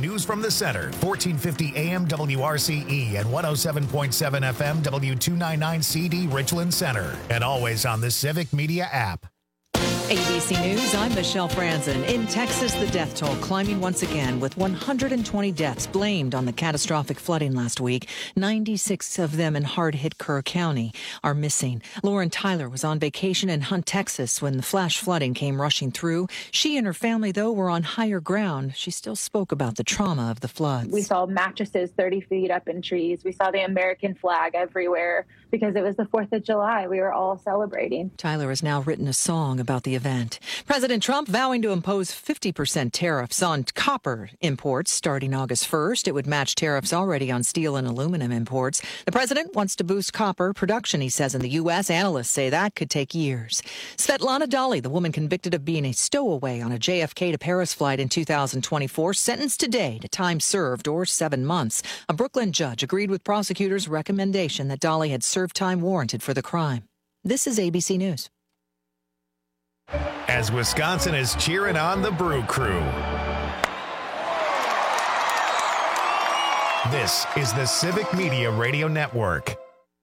news from the center. 1450 AM WRCE and 107.7 FM W299 CD Richland Center. And always on the Civic Media app. ABC News, I'm Michelle Franzen. In Texas, the death toll climbing once again with 120 deaths blamed on the catastrophic flooding last week. 96 of them in hard-hit Kerr County are missing. Lauren Tyler was on vacation in Hunt, Texas when the flash flooding came rushing through. She and her family, though, were on higher ground. She still spoke about the trauma of the floods. We saw mattresses 30 feet up in trees. We saw the American flag everywhere because it was the 4th of July. We were all celebrating. Tyler has now written a song about the event. President Trump vowing to impose 50% tariffs on copper imports starting August 1st. It would match tariffs already on steel and aluminum imports. The president wants to boost copper production, he says, in the U.S. Analysts say that could take years. Svetlana Dali, the woman convicted of being a stowaway on a JFK to Paris flight in 2024, sentenced today to time served or 7 months. A Brooklyn judge agreed with prosecutors' recommendation that Dali had served time warranted for the crime. This is ABC News. As Wisconsin is cheering on the Brew Crew. This is the Civic Media Radio Network.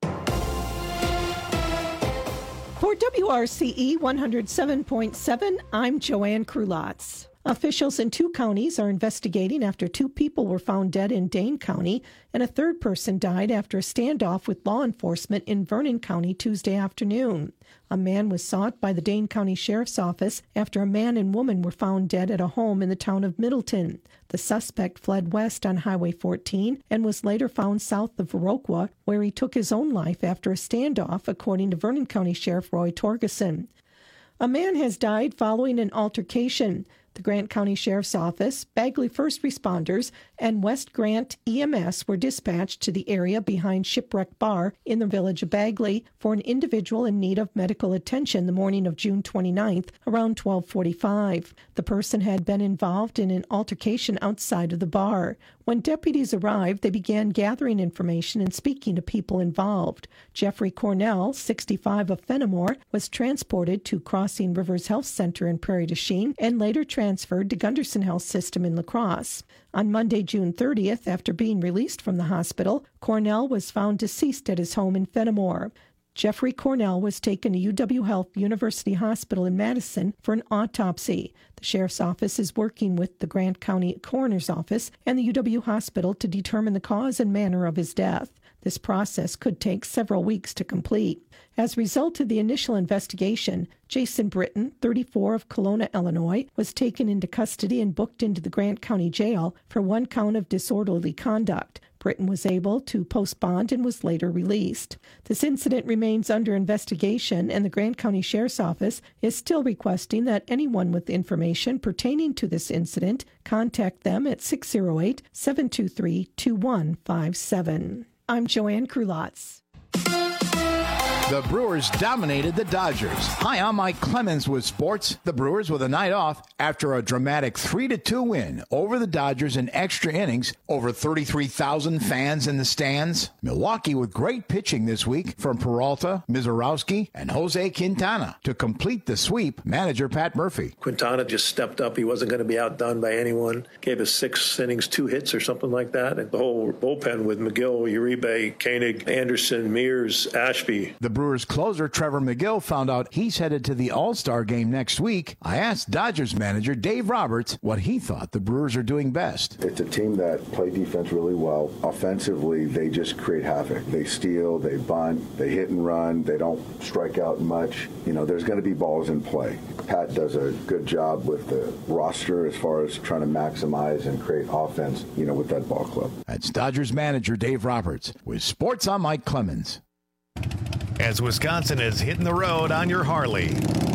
For WRCE 107.7, I'm Joanne Krulotz. Officials in 2 counties are investigating after 2 people were found dead in Dane County, and a 3rd person died after a standoff with law enforcement in Vernon County Tuesday afternoon. A man was sought by the Dane County Sheriff's Office after a man and woman were found dead at a home in the town of Middleton. The suspect fled west on Highway 14 and was later found south of Viroqua, where he took his own life after a standoff, according to Vernon County Sheriff Roy Torgeson. A man has died following an altercation. The Grant County Sheriff's Office, Bagley First Responders, and West Grant EMS were dispatched to the area behind Shipwreck Bar in the village of Bagley for an individual in need of medical attention the morning of June 29th around 12:45. The person had been involved in an altercation outside of the bar. When deputies arrived, they began gathering information and speaking to people involved. Jeffrey Cornell, 65 of Fenimore, was transported to Crossing Rivers Health Center in Prairie du Chien and later transferred to Gunderson Health System in La Crosse. On Monday, June 30th, after being released from the hospital, Cornell was found deceased at his home in Fenimore. Jeffrey Cornell was taken to UW Health University Hospital in Madison for an autopsy. The Sheriff's Office is working with the Grant County Coroner's Office and the UW Hospital to determine the cause and manner of his death. This process could take several weeks to complete. As a result of the initial investigation, Jason Britton, 34 of Kelowna, Illinois, was taken into custody and booked into the Grant County Jail for 1 count of disorderly conduct. Britton was able to post bond and was later released. This incident remains under investigation, and the Grant County Sheriff's Office is still requesting that anyone with information pertaining to this incident contact them at 608-723-2157. I'm Joanne Krulotz. The Brewers dominated the Dodgers. Hi, I'm Mike Clemens with sports. The Brewers with a night off after a dramatic 3-2 win over the Dodgers in extra innings. Over 33,000 fans in the stands. Milwaukee with great pitching this week from Peralta, Mizorowski, and Jose Quintana. To complete the sweep, manager Pat Murphy. Quintana just stepped up. He wasn't going to be outdone by anyone. Gave us 6 innings, 2 hits or something like that. And the whole bullpen with McGill, Uribe, Koenig, Anderson, Mears, Ashby. The Brewers closer Trevor McGill found out he's headed to the All-Star game next week. I asked Dodgers manager Dave Roberts what he thought the Brewers are doing best. It's a team that play defense really well. Offensively, they just create havoc. They steal, they bunt, they hit and run. They don't strike out much. You know, there's going to be balls in play. Pat does a good job with the roster as far as trying to maximize and create offense, you know, with that ball club. That's Dodgers manager Dave Roberts. With sports, I'm Mike Clemens. As Wisconsin is hitting the road on your Harley.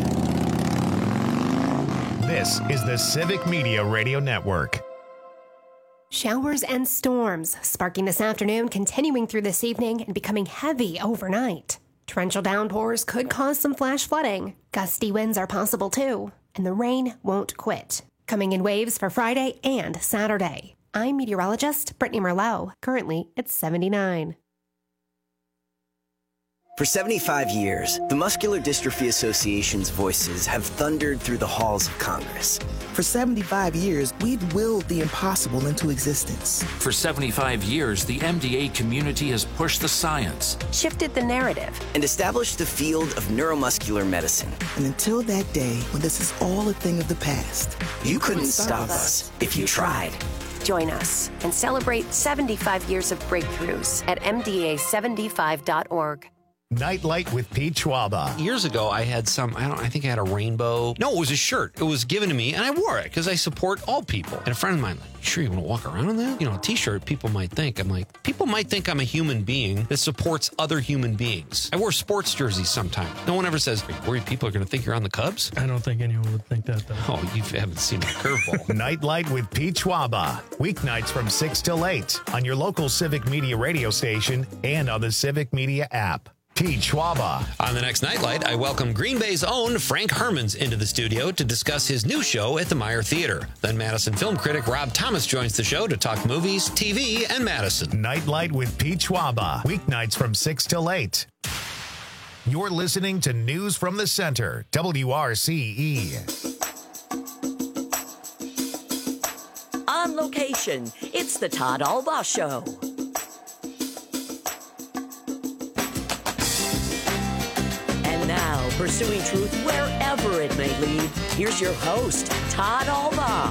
This is the Civic Media Radio Network. Showers and storms sparking this afternoon, continuing through this evening and becoming heavy overnight. Torrential downpours could cause some flash flooding. Gusty winds are possible too, and the rain won't quit. Coming in waves for Friday and Saturday. I'm meteorologist Brittany Merlot. Currently, it's 79. For 75 years, the Muscular Dystrophy Association's voices have thundered through the halls of Congress. For 75 years, we've willed the impossible into existence. For 75 years, the MDA community has pushed the science, shifted the narrative, and established the field of neuromuscular medicine. And until that day, when this is all a thing of the past, you couldn't stop us if you tried. Join us and celebrate 75 years of breakthroughs at MDA75.org. Nightlight with Pete Schwaba. Years ago, I had I think I had a rainbow. No, it was a shirt. It was given to me, and I wore it because I support all people. And a friend of mine, like, sure you want to walk around in that? You know, a t-shirt, people might think. I'm like, people might think I'm a human being that supports other human beings. I wear sports jerseys sometimes. No one ever says, are you worried people are going to think you're on the Cubs? I don't think anyone would think that, though. Oh, you haven't seen my curveball. Nightlight with Pete Schwaba. Weeknights from 6 till 8 on your local Civic Media radio station and on the Civic Media app. Pete Schwaba. On the next Nightlight, I welcome Green Bay's own Frank Hermans into the studio to discuss his new show at the Meyer Theater. Then Madison film critic Rob Thomas joins the show to talk movies, TV, and Madison. Nightlight with Pete Schwaba. Weeknights from 6 till 8. You're listening to News from the Center, WRCE. On location, it's the Todd Albaugh Show. Now, pursuing truth wherever it may lead, here's your host, Todd Albaugh.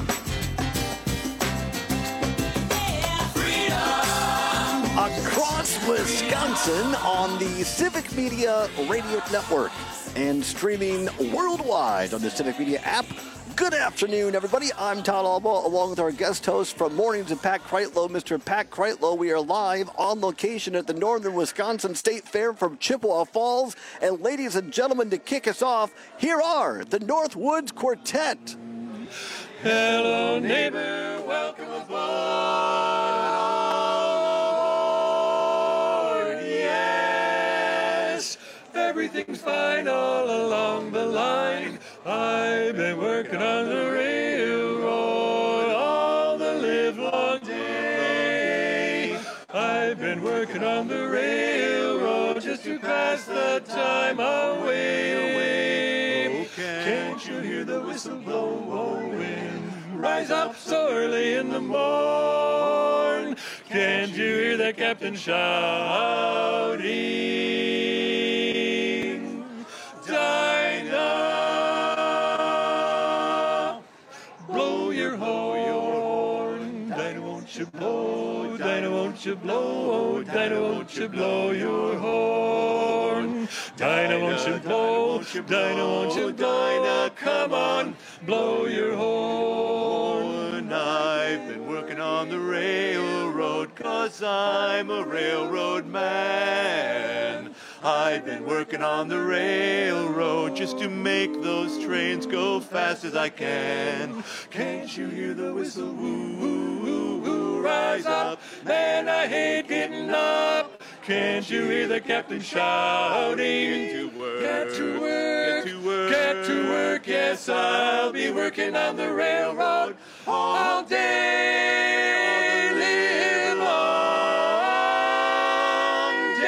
Across Wisconsin on the Civic Media Radio Network and streaming worldwide on the Civic Media app. Good afternoon, everybody. I'm Todd Albaugh, along with our guest host from Mornings with Pat Kreitlow, Mr. Pat Kreitlow. We are live on location at the Northern Wisconsin State Fair from Chippewa Falls. And ladies and gentlemen, to kick us off, here are the Northwoods Quartet. Hello, neighbor, welcome aboard. Yes, everything's fine all along the line. I've been working on the railroad all the livelong day. I've been working on the railroad just to pass the time away. Can't you hear the whistle blowing? Rise up so early in the morn. Can't you hear the captain shouting? Dinah! Dinah, won't you blow? Dinah, won't you blow your horn? Dinah, won't you blow? Dinah, won't you Dinah, come on, blow your horn. I've been working on the railroad 'cause I'm a railroad man. I've been working on the railroad just to make those trains go fast as I can. Can't you hear the whistle? Woo, woo, woo, woo. Rise up, man, I hate getting up. Can't you hear the captain shouting? Get to work, get to work, get to work, get to work. Yes, I'll be working on the railroad all day, live long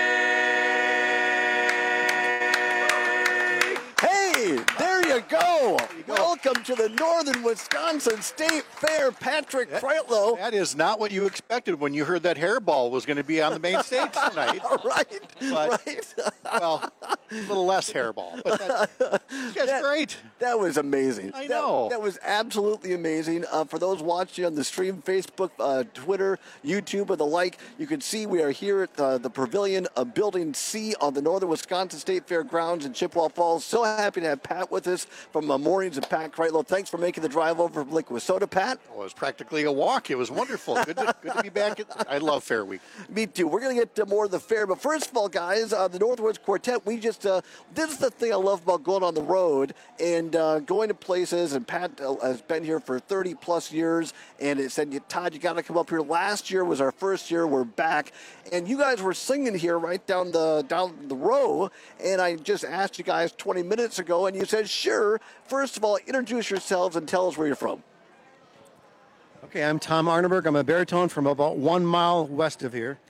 day. Hey, there you go. Welcome to the Northern Wisconsin State Fair, Patrick Kreitlow. That is not what you expected when you heard that hairball was going to be on the main stage tonight. Right. Well, a little less hairball, but that's great. That was amazing. I know. That was absolutely amazing. For those watching on the stream, Facebook, Twitter, YouTube, and the like, you can see we are here at the Pavilion of Building C on the Northern Wisconsin State Fair grounds in Chippewa Falls. So happy to have Pat with us from Mornings of Pat Kreitlow. Thanks for making the drive over from Lake Wissota, Pat. Well, it was practically a walk. It was wonderful. Good to be back. I love Fair Week. Me too. We're going to get to more of the fair. But first of all, guys, the Northwoods Quartet, we just, this is the thing I love about going on the road and going to places. And Pat has been here for 30 plus years. And it said, Todd, you got to come up here. Last year was our first year. We're back. And you guys were singing here right down the row. And I just asked you guys 20 minutes ago, and you said, sure. First of all, introduce yourselves and tell us where you're from. Okay, I'm Tom Arneberg. I'm a baritone from about 1 mile west of here.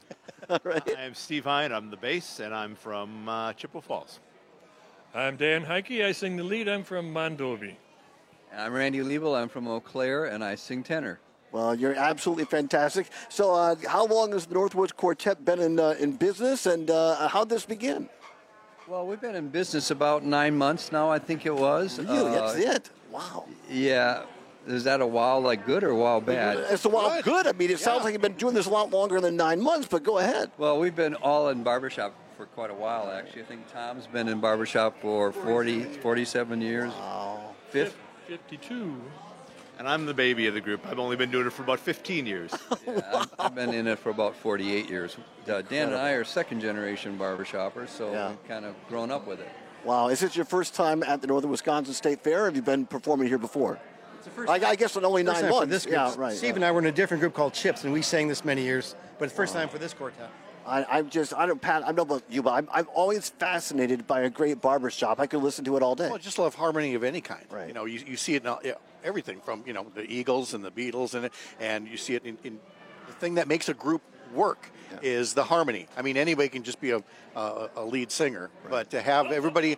Right. I'm Steve Hine. I'm the bass, and I'm from Chippewa Falls. I'm Dan Heike. I sing the lead. I'm from Mondovi. I'm Randy Liebel. I'm from Eau Claire, and I sing tenor. Well, you're absolutely fantastic. So how long has the Northwoods Quartet been in business, and how'd this begin? Well, we've been in business about 9 months now, I think it was. Really? That's it? Wow. Yeah. Is that a while like good or a while bad? It's a while good. I mean, it sounds like you've been doing this a lot longer than 9 months, but go ahead. Well, we've been all in barbershop for quite a while, actually. I think Tom's been in barbershop for 47 years. Wow. 52. And I'm the baby of the group. I've only been doing it for about 15 years. Yeah, I've been in it for about 48 years. Dan and I are second-generation barbershoppers, so we've kind of grown up with it. Wow. Is this your first time at the Northern Wisconsin State Fair, or have you been performing here before? I guess in only 9 months. This group. Yeah, right. Steve and I were in a different group called Chips, and we sang this many years, but it's first time for this quartet. Pat, I don't know about you, but I'm always fascinated by a great barbershop. I could listen to it all day. Well, I just love harmony of any kind. Right. You know, you see it in everything from, the Eagles and the Beatles, and you see it in the thing that makes a group work is the harmony. I mean, anybody can just be a lead singer, but to have everybody...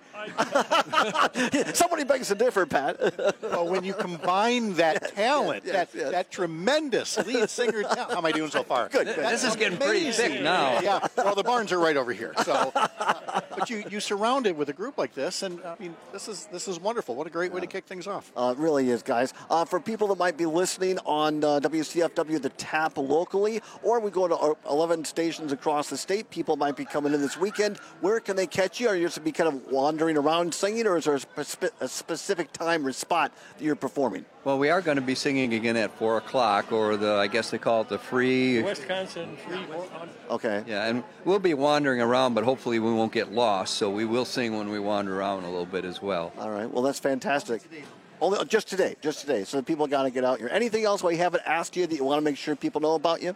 Somebody begs to differ, Pat. Well, when you combine that talent, that tremendous lead singer talent... How am I doing so far? Good. This is getting pretty thick now. Yeah, well, the barns are right over here. So, but you surround it with a group like this, and I mean, this is wonderful. What a great way to kick things off. It really is, guys. For people that might be listening on WCFW, the Tap locally, or we go to 11 stations across the state, people might be coming in this weekend. Where can they catch you? Are you just to be kind of wandering around singing, or is there a specific time or spot that you're performing? Well, we are going to be singing again at 4 o'clock, or I guess they call it the free... Wisconsin free. Okay. Yeah, and we'll be wandering around, but hopefully we won't get lost, so we will sing when we wander around a little bit as well. All right. Well, that's fantastic. Only just today. So the people got to get out here. Anything else we haven't asked you that you want to make sure people know about you?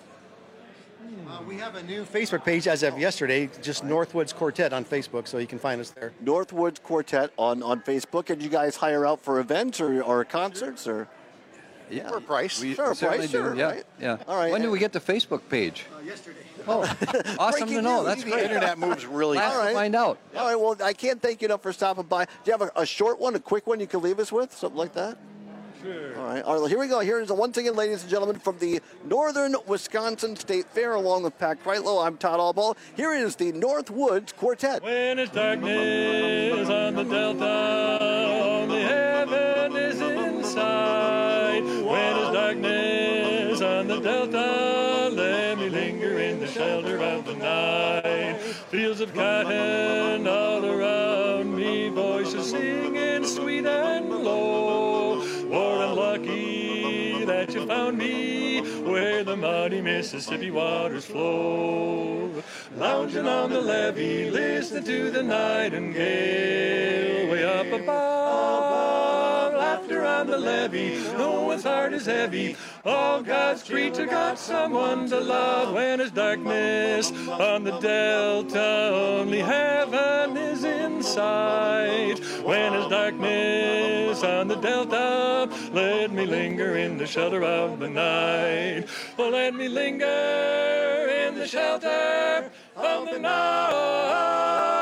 We have a new Facebook page as of yesterday, just Northwoods Quartet on Facebook, so you can find us there. Northwoods Quartet on Facebook. And you guys hire out for events or concerts or? Yeah, for a price. We sure, certainly price, do. sure, Yeah, right? yeah. All right. When did we get the Facebook page? Yesterday. Oh, awesome to know. That's The great. internet moves really Glad fast. to find out. All right. Well, I can't thank you enough for stopping by. Do you have a short one, a quick one you can leave us with, something like that? Sure. All right. All right. Here we go. Here is once again, ladies and gentlemen, from the Northern Wisconsin State Fair, along with Pat Kreitlow. I'm Todd Allball. Here is the Northwoods Quartet. When it's darkness on the delta, only heaven is inside. When it's darkness on the delta, let me linger in the shelter of the night. Fields of cotton all around me, voices singing sweet and low. For I'm lucky that you found me where the mighty Mississippi waters flow. Lounging on the levee, listening to the nightingale. Way up above, laughter on the levee. No one's heart is heavy. All God's creature got someone to love. When it's darkness on the delta, only heaven is in sight. When it's darkness on the delta, let me linger in the shelter of the night. Oh, let me linger in the shelter of the night.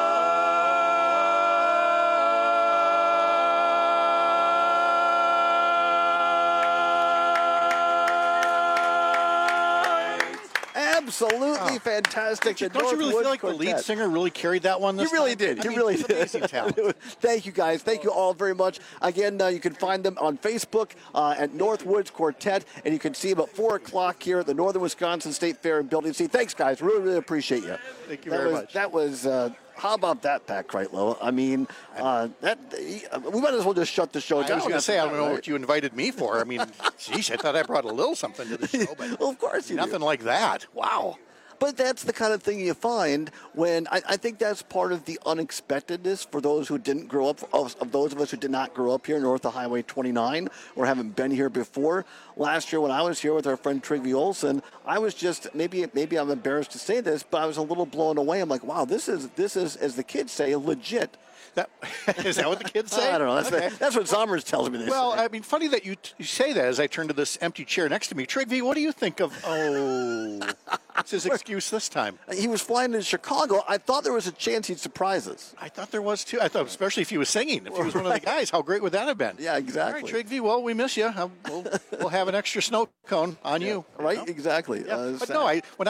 Absolutely fantastic. Don't you really feel like the lead singer really carried that one this He really time? did. He really did. Amazing talent. Thank you, guys. Thank you all very much. Again, you can find them on Facebook at Northwoods Quartet, and you can see them at 4 o'clock here at the Northern Wisconsin State Fair in Building C. Thanks, guys. Really, really appreciate you. Thank you very much. That was how about that, Pat Kreitlow? I mean, we might as well just shut the show down. I was going to say, I don't know what you invited me for. I mean, geez, I thought I brought a little something to the show, but well, of course you nothing like that. Wow. But that's the kind of thing you find when I think that's part of the unexpectedness for those who didn't grow up, of those of us who did not grow up here north of Highway 29 or haven't been here before. Last year when I was here with our friend Trygve Olsen, I was just, maybe I'm embarrassed to say this, but I was a little blown away. I'm like, wow, this is, as the kids say, legit. Is that what the kids say? I don't know. Okay. That's what Zommers tells me. Well, I mean, funny that you say that as I turn to this empty chair next to me. Trygve, what do you think of? Oh, What's his excuse this time? He was flying to Chicago. I thought there was a chance he'd surprise us. I thought there was too. I thought, especially if he was singing, if he was one of the guys, how great would that have been? Yeah, exactly. All right, Trigby, well, we miss you. We'll have an extra snow cone on you. Right, you know? exactly. Yeah. But no, when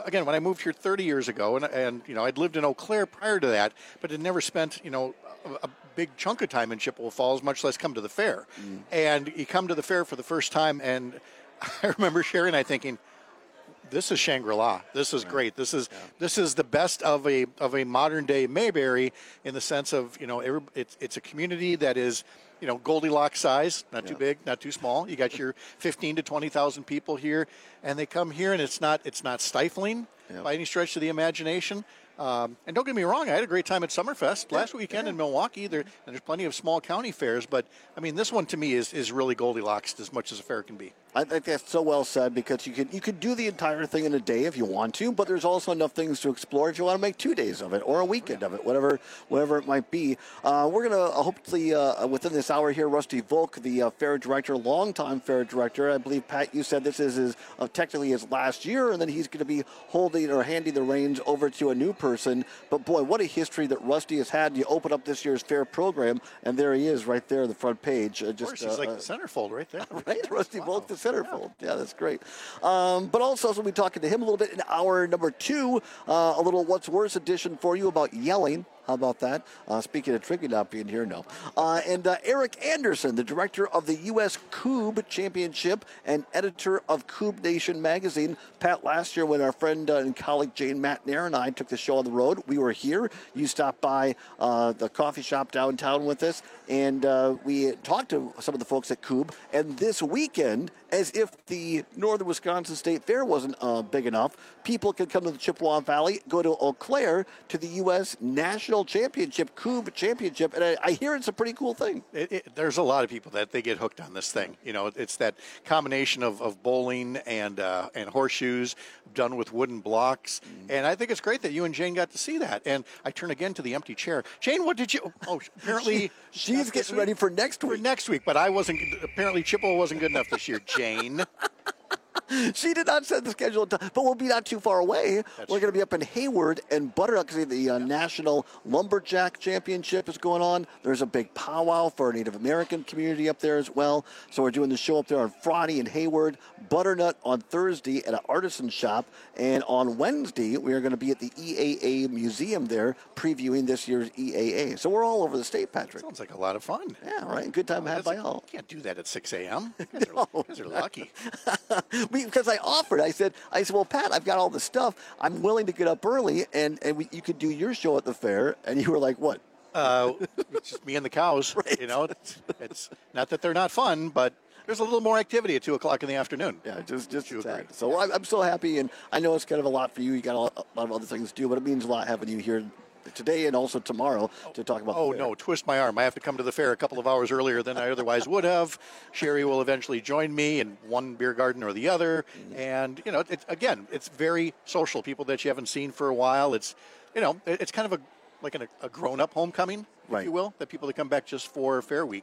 I moved here 30 years ago, and I'd lived in Eau Claire prior to that, but had never spent a big chunk of time in Chippewa Falls, much less come to the fair. And you come to the fair for the first time, and I remember Sherry and I thinking, this is Shangri-La. This is great. This is the best of a modern day Mayberry in the sense of it's a community that is Goldilocks size, not too big, not too small. You got your 15 to 20,000 people here, and they come here, and it's not stifling by any stretch of the imagination. And don't get me wrong, I had a great time at Summerfest last weekend in Milwaukee. There's plenty of small county fairs, but I mean, this one to me is really Goldilocks as much as a fair can be. I think that's so well said, because you could do the entire thing in a day if you want to, but there's also enough things to explore if you want to make 2 days of it or a weekend of it, whatever it might be. We're going to hopefully within this hour here, Rusty Volk, the fair director, longtime fair director. I believe, Pat, you said this is technically his last year, and then he's going to be holding or handing the reins over to a new person. But boy, what a history that Rusty has had. You open up this year's fair program, and there he is right there on the front page. Of course, he's like the centerfold right there. Right, Rusty Volk, the centerfold. Yeah, that's great. But also, we'll be talking to him a little bit in hour number 2, a little What's Worse edition for you about yelling. How about that? Speaking of Trigby not being here, no. And Eric Anderson, the director of the U.S. Coob Championship and editor of Coob Nation magazine. Pat, last year when our friend and colleague Jane Matnair and I took the show on the road, we were here. You stopped by the coffee shop downtown with us, and we talked to some of the folks at Coob. And this weekend, as if the Northern Wisconsin State Fair wasn't big enough, people can come to the Chippewa Valley, go to Eau Claire to the U.S. National Championship, Coob Championship, and I hear it's a pretty cool thing. There's a lot of people that they get hooked on this thing. It's that combination of bowling and horseshoes done with wooden blocks, and I think it's great that you and Jane got to see that. And I turn again to the empty chair. Jane, what did you? Oh, apparently she's getting ready for next week. For next week, but I wasn't. Apparently, Chippewa wasn't good enough this year. Jane. She did not set the schedule, but we'll be not too far away. We're going to be up in Hayward and Butternut because the National Lumberjack Championship is going on. There's a big powwow for our Native American community up there as well. So we're doing the show up there on Friday in Hayward, Butternut on Thursday at an artisan shop, and on Wednesday we are going to be at the EAA Museum there previewing this year's EAA. So we're all over the state, Patrick. Sounds like a lot of fun. Yeah, right. Good time had by all. You can't do that at 6 a.m. You guys are lucky. Because I offered, I said, well, Pat, I've got all the stuff. I'm willing to get up early, and you could do your show at the fair. And you were like, what? It's just me and the cows. Right. It's not that they're not fun, but there's a little more activity at 2 o'clock in the afternoon. Yeah, just that. So I'm so happy, and I know it's kind of a lot for you. You got a lot of other things to do, but it means a lot having you here today and also tomorrow to talk about the fair. No, twist my arm. I have to come to the fair a couple of hours earlier than I otherwise would have. Sherry will eventually join me in one beer garden or the other. And, it's very social. People that you haven't seen for a while. It's kind of a grown-up homecoming, if you will, that people that come back just for Fair Week.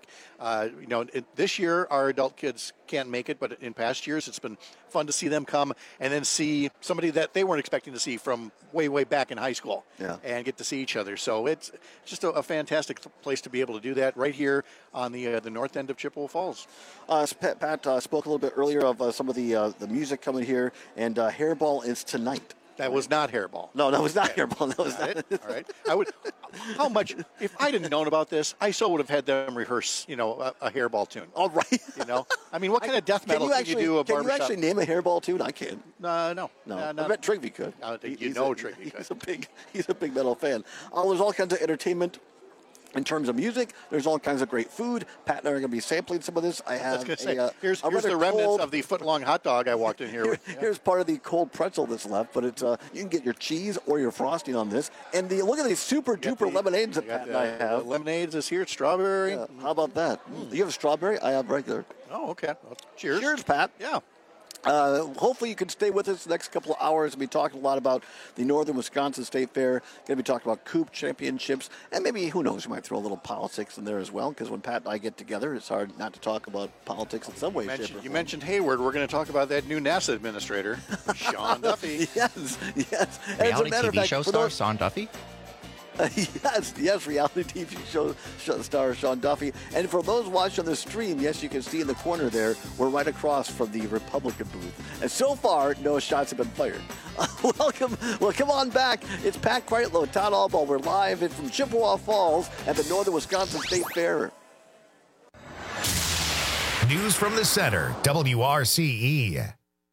This year our adult kids can't make it, but in past years it's been fun to see them come and then see somebody that they weren't expecting to see from way, way back in high school and get to see each other. So it's just a fantastic place to be able to do that right here on the north end of Chippewa Falls. Pat spoke a little bit earlier of some of the music coming here, and Hairball is tonight. That was not Hairball. No, that was not Hairball. That was not it. All right. How much? If I didn't known about this, I would have had them rehearse, a Hairball tune. All right. I mean, what kind of death metal can you do a barbershop? Can you actually name a Hairball tune? I can't. No. I bet Trigby could. Trigby could. He's a big metal fan. There's all kinds of entertainment. In terms of music, there's all kinds of great food. Pat and I are going to be sampling some of this. Here's the remnants of the foot-long hot dog I walked in here with. Here's part of the cold pretzel that's left, but it's you can get your cheese or your frosting on this. And look at these super-duper lemonades that Pat and I have. Lemonades is here, strawberry. How about that? Do you have strawberry? I have regular. Oh, okay. Well, cheers. Cheers, Pat. Yeah. Hopefully you can stay with us the next couple of hours. We'll be talking a lot about the Northern Wisconsin State Fair. Going to be talking about Coop Championships. And maybe, who knows, we might throw a little politics in there as well, because when Pat and I get together, it's hard not to talk about politics in some way, shape, or form. You mentioned Hayward. We're going to talk about that new NASA administrator, Sean Duffy. Yes. Reality TV show star Sean Duffy? Yes, reality TV show star Sean Duffy. And for those watching the stream, yes, you can see in the corner there, we're right across from the Republican booth. And so far, no shots have been fired. Welcome. Well, come on back. It's Pat Kreitlow, Todd Albaugh. We're live from Chippewa Falls at the Northern Wisconsin State Fair. News from the center, WRCE.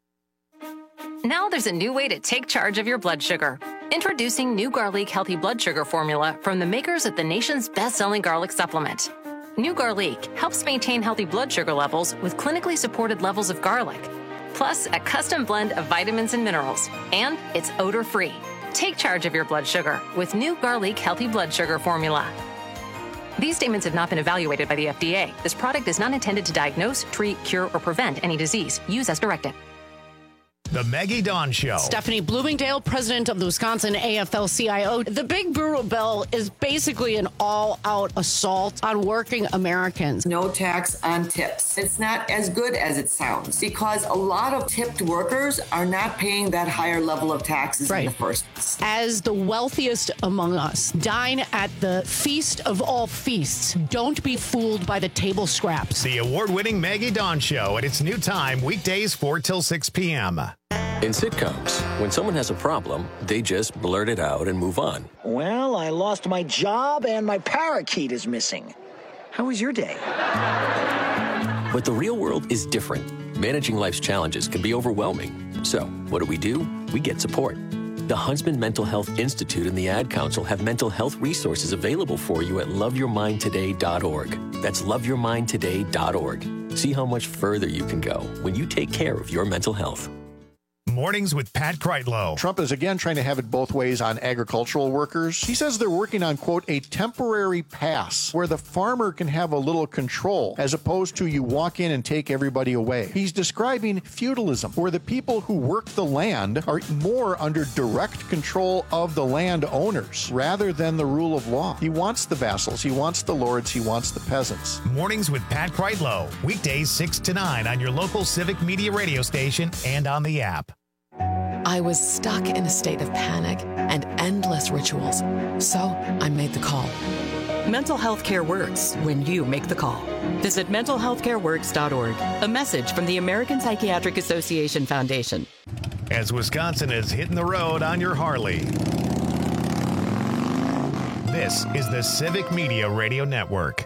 Now there's a new way to take charge of your blood sugar. Introducing new Garlic Healthy Blood Sugar Formula from the makers of the nation's best-selling garlic supplement. New Garlic helps maintain healthy blood sugar levels with clinically supported levels of garlic, plus a custom blend of vitamins and minerals, and it's odor-free. Take charge of your blood sugar with new Garlic Healthy Blood Sugar Formula. These statements have not been evaluated by the FDA. This product is not intended to diagnose, treat, cure, or prevent any disease. Use as directed. The Maggie Dawn Show. Stephanie Bloomingdale, president of the Wisconsin AFL-CIO. The Big Brutal Bill is basically an all-out assault on working Americans. No tax on tips. It's not as good as it sounds because a lot of tipped workers are not paying that higher level of taxes in the first place. As the wealthiest among us, dine at the feast of all feasts. Don't be fooled by the table scraps. The award-winning Maggie Dawn Show at its new time, weekdays 4 till 6 p.m. In sitcoms, when someone has a problem, they just blurt it out and move on. Well, I lost my job and my parakeet is missing. How was your day? But the real world is different. Managing life's challenges can be overwhelming. So, what do? We get support. The Huntsman Mental Health Institute and the Ad Council have mental health resources available for you at loveyourmindtoday.org. That's loveyourmindtoday.org. See how much further you can go when you take care of your mental health. Mornings with Pat Kreitlow. Trump is again trying to have it both ways on agricultural workers. He says they're working on, quote, a temporary pass where the farmer can have a little control as opposed to you walk in and take everybody away. He's describing feudalism, where the people who work the land are more under direct control of the land owners rather than the rule of law. He wants the vassals, he wants the lords, he wants the peasants. Mornings with Pat Kreitlow. Weekdays 6 to 9 on your local Civic Media radio station and on the app. I was stuck in a state of panic and endless rituals, so I made the call. Mental health care works when you make the call. Visit mentalhealthcareworks.org. A message from the American Psychiatric Association Foundation. As Wisconsin is hitting the road on your Harley, this is the Civic Media Radio Network.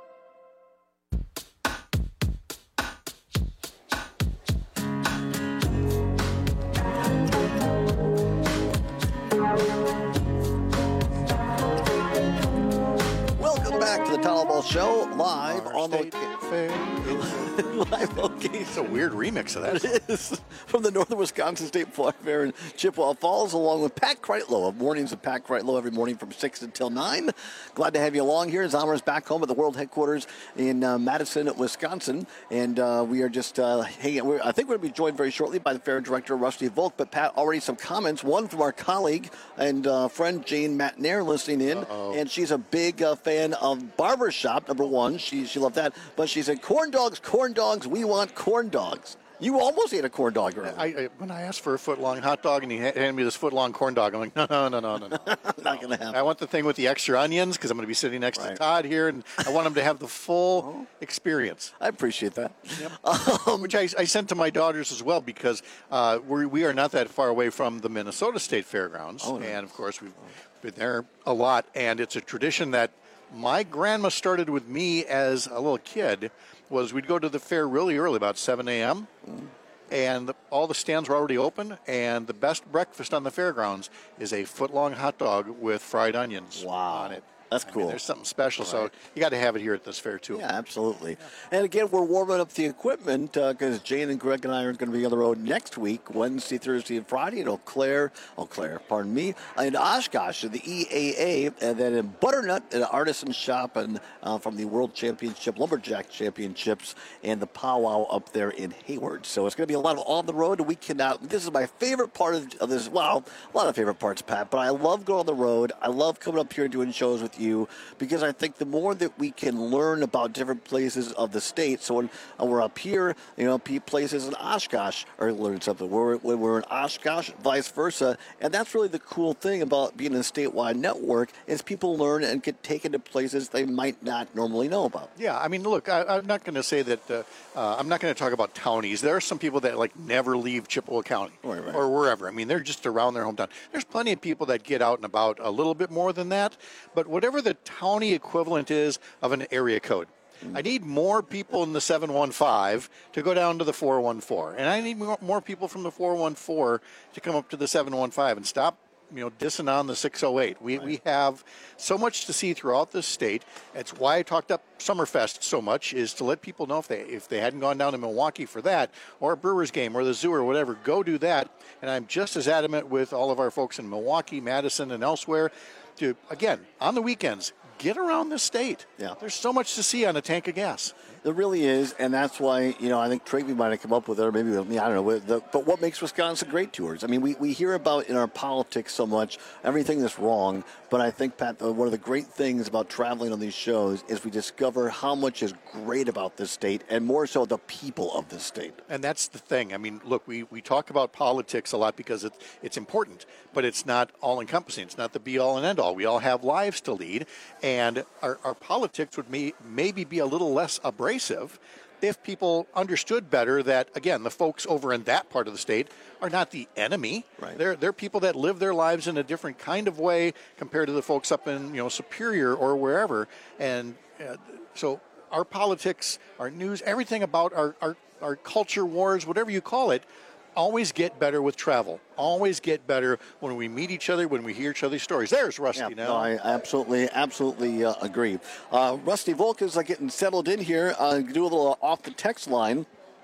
Show live on the live location. It's a weird remix of that. It is from the Northern Wisconsin State Fair in Chippewa Falls, along with Pat Kreitlow of Mornings with Pat Kreitlow every morning from 6 until 9. Glad to have you along here. Zommer's back home at the world headquarters in Madison, Wisconsin, and we are just hanging. I think we're going to be joined very shortly by the fair director Rusty Volk. But Pat, already some comments. One from our colleague and friend Jane Matnair listening in, and she's a big fan of Barbershop. Number one, she loved that. But she said, corn dogs, we want corn dogs. You almost ate a corn dog earlier. When I asked for a foot-long hot dog and he handed me this foot-long corn dog, I'm like, no. Not going to happen. I want the thing with the extra onions because I'm going to be sitting next to Todd here, and I want him to have the full experience. I appreciate that. Yep. Which I sent to my daughters as well because we are not that far away from the Minnesota State Fairgrounds. Oh, no. And, of course, we've been there a lot, and it's a tradition that my grandma started with me as a little kid. Was we'd go to the fair really early, about 7 a.m., and all the stands were already open, and the best breakfast on the fairgrounds is a foot-long hot dog with fried onions on it. That's cool. There's something special, so you got to have it here at this fair, too. Yeah, absolutely. And again, we're warming up the equipment because Jane and Greg and I are going to be on the road next week, Wednesday, Thursday, and Friday in in Oshkosh, the EAA, and then in Butternut, an artisan shop, and from the World Championship, Lumberjack Championships, and the powwow up there in Hayward. So it's going to be a lot of on the road, and we cannot. This is my favorite part of this. Well, a lot of favorite parts, Pat, but I love going on the road. I love coming up here and doing shows with you because I think the more that we can learn about different places of the state. So when we're up here, places in Oshkosh are learning something. When we're in Oshkosh, vice versa, and that's really the cool thing about being a statewide network is people learn and get taken to places they might not normally know about. Yeah, I mean, look, I'm not going to say that. I'm not going to talk about townies. There are some people that never leave Chippewa County or wherever. I mean, they're just around their hometown. There's plenty of people that get out and about a little bit more than that, but whatever the townie equivalent is of an area code. I need more people in the 715 to go down to the 414, and I need more people from the 414 to come up to the 715 and stop dissing on the 608. We have so much to see throughout this state. It's why I talked up Summerfest so much, is to let people know if they hadn't gone down to Milwaukee for that, or a Brewers game, or the zoo, or whatever, go do that. And I'm just as adamant with all of our folks in Milwaukee, Madison, and elsewhere to, again, on the weekends, get around the state. Yeah. There's so much to see on a tank of gas. There really is, and that's why, I think Tracy might have come up with it, or maybe with me, I don't know. But what makes Wisconsin great tours? I mean, we hear about in our politics so much, everything that's wrong, but I think, Pat, one of the great things about traveling on these shows is we discover how much is great about this state, and more so the people of this state. And that's the thing. I mean, look, we talk about politics a lot because it's important, but it's not all-encompassing. It's not the be-all and end-all. We all have lives to lead, and our politics would maybe be a little less abrasive if people understood better that, again, the folks over in that part of the state are not the enemy. Right. They're people that live their lives in a different kind of way compared to the folks up in Superior or wherever. And so our politics, our news, everything about our culture wars, whatever you call it, always get better with travel. Always get better when we meet each other, when we hear each other's stories. There's Rusty now. No, I absolutely agree. Rusty Volk is getting settled in here. Do a little off the text line.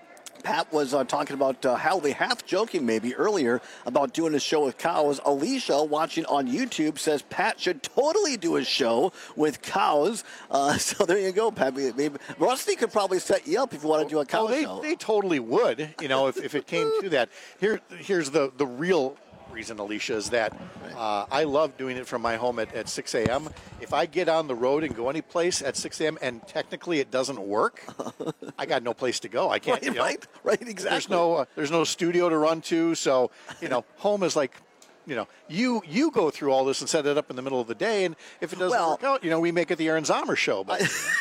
Pat was talking about half joking maybe earlier about doing a show with cows. Alicia, watching on YouTube, says Pat should totally do a show with cows. So there you go, Pat. Maybe Rusty could probably set you up if you want to do a cow show. They totally would, if it came to that. Here's the real reason, Alicia, is that I love doing it from my home at 6 a.m. If I get on the road and go any place at 6 a.m. and technically it doesn't work, I got no place to go. I can't. Right, exactly. There's no studio to run to, so home is like. You go through all this and set it up in the middle of the day, and if it doesn't work out, we make it the Aaron Zomer show. But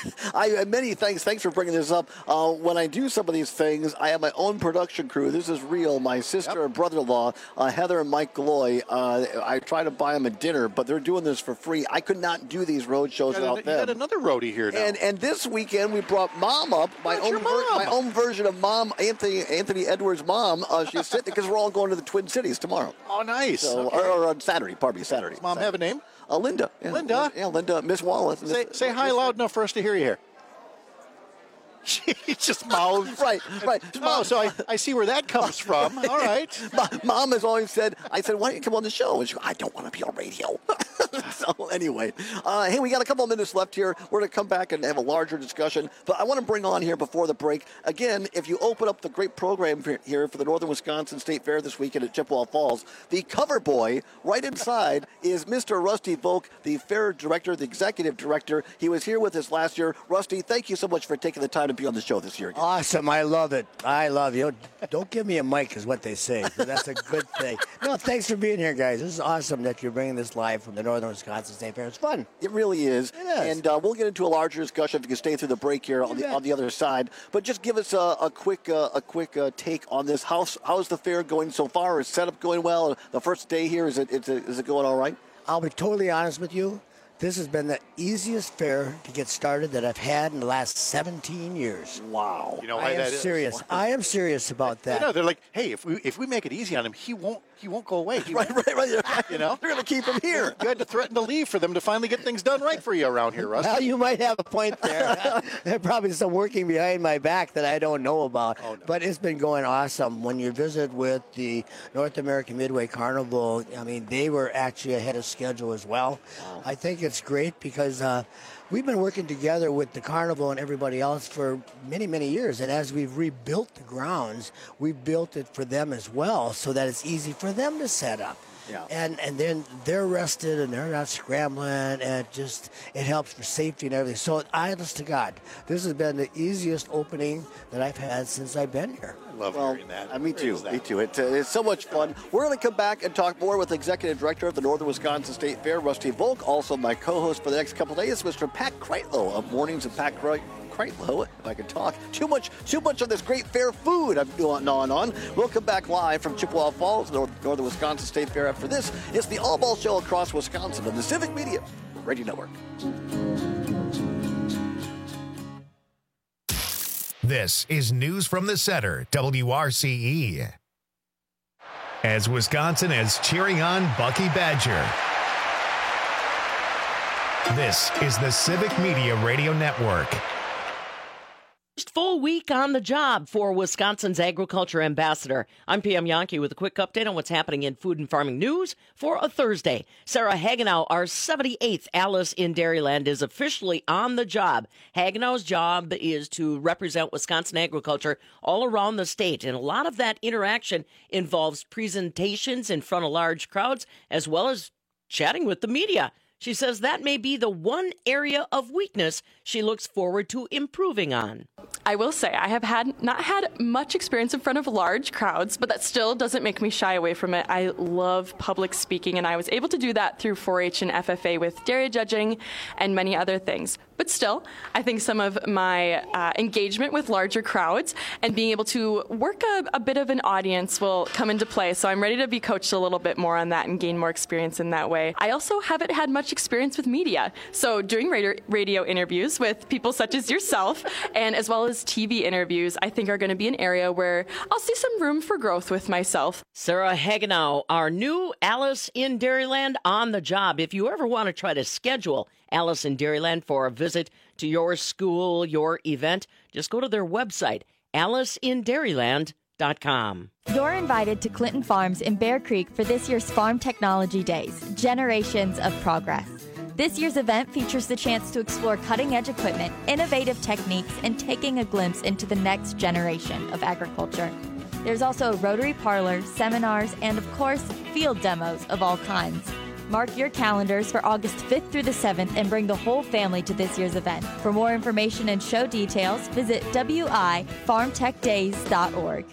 many thanks. Thanks for bringing this up. When I do some of these things, I have my own production crew. This is real. My sister and brother-in-law, Heather and Mike Galloy. I try to buy them a dinner, but they're doing this for free. I could not do these road shows without them. You got another roadie here now. And this weekend we brought Mom up. My own version of Mom, Anthony Edwards' mom. She's sitting because we're all going to the Twin Cities tomorrow. Oh, nice. Or on Saturday, pardon me, Saturday. Does Mom have a name? Linda. Yeah, Linda? Yeah, Linda, Miss Wallace. Say hi loud enough for us to hear you here. She just mouths. Right. Oh, so I see where that comes from. All right. Mom has always said, why don't you come on the show? And she goes, I don't want to be on radio. So anyway, hey, we got a couple of minutes left here. We're going to come back and have a larger discussion. But I want to bring on here before the break, again, if you open up the great program here for the Northern Wisconsin State Fair this weekend at Chippewa Falls, the cover boy right inside is Mr. Rusty Volk, the fair director, the executive director. He was here with us last year. Rusty, thank you so much for taking the time to be on the show this year again. Awesome. I love it. I love you. Don't give me a mic is what they say. That's a good thing. No, thanks for being here, guys. This is awesome that you're bringing this live from the Northern Wisconsin State Fair. It's fun. It really is. It is. And we'll get into a larger discussion if you can stay through the break here on the other side. But just give us a quick take on this. How's the fair going so far? Is setup going well? The first day here, is it going all right? I'll be totally honest with you. This has been the easiest fair to get started that I've had in the last 17 years. Wow. You know why that is? Serious. I am serious about that. You know, they're like, hey, if we make it easy on him, he won't go away. Right. You know, they're going to keep him here. You had to threaten to leave for them to finally get things done right for you around here, Russ. Well, you might have a point there. There's probably some working behind my back that I don't know about. Oh, no. But it's been going awesome. When you visit with the North American Midway Carnival, I mean, they were actually ahead of schedule as well. Wow. I think it's great because we've been working together with the Carnival and everybody else for many, many years. And as we've rebuilt the grounds, we've built it for them as well so that it's easy for them to set up. Yeah. And then they're rested and they're not scrambling, and it helps for safety and everything. So honest to God, this has been the easiest opening that I've had since I've been here. I love hearing that. Me too. It's so much fun. We're going to come back and talk more with Executive Director of the Northern Wisconsin State Fair, Rusty Volk. Also, my co-host for the next couple of days, Mr. Pat Kreitlow of Mornings of Pat Kreitlow, if I can talk. Too much of this great fair food I'm gnawing on. We'll come back live from Chippewa Falls, Northern Wisconsin State Fair. After this, it's the All Ball Show across Wisconsin on the Civic Media Radio Network. This is News from the Center, WRCE. As Wisconsin is cheering on Bucky Badger. This is the Civic Media Radio Network. First full week on the job for Wisconsin's agriculture ambassador. I'm Pam Yankee with a quick update on what's happening in food and farming news for a Thursday. Sarah Hagenow, our 78th Alice in Dairyland, is officially on the job. Hagenow's job is to represent Wisconsin agriculture all around the state, and a lot of that interaction involves presentations in front of large crowds as well as chatting with the media. She says that may be the one area of weakness she looks forward to improving on. I will say I have not had much experience in front of large crowds, but that still doesn't make me shy away from it. I love public speaking, and I was able to do that through 4-H and FFA with dairy judging and many other things. But still, I think some of my engagement with larger crowds and being able to work a bit of an audience will come into play. So I'm ready to be coached a little bit more on that and gain more experience in that way. I also haven't had much experience with media. So doing radio interviews with people such as yourself and as well as TV interviews, I think are going to be an area where I'll see some room for growth with myself. Sarah Hagenow, our new Alice in Dairyland on the job. If you ever want to try to schedule Alice in Dairyland for a visit to your school, your event, just go to their website, aliceinDairyland.com. You're invited to Clinton Farms in Bear Creek for this year's Farm Technology Days, Generations of Progress. This year's event features the chance to explore cutting-edge equipment, innovative techniques, and taking a glimpse into the next generation of agriculture. There's also a Rotary Parlor, seminars, and of course, field demos of all kinds. Mark your calendars for August 5th through the 7th and bring the whole family to this year's event. For more information and show details, visit wifarmtechdays.org.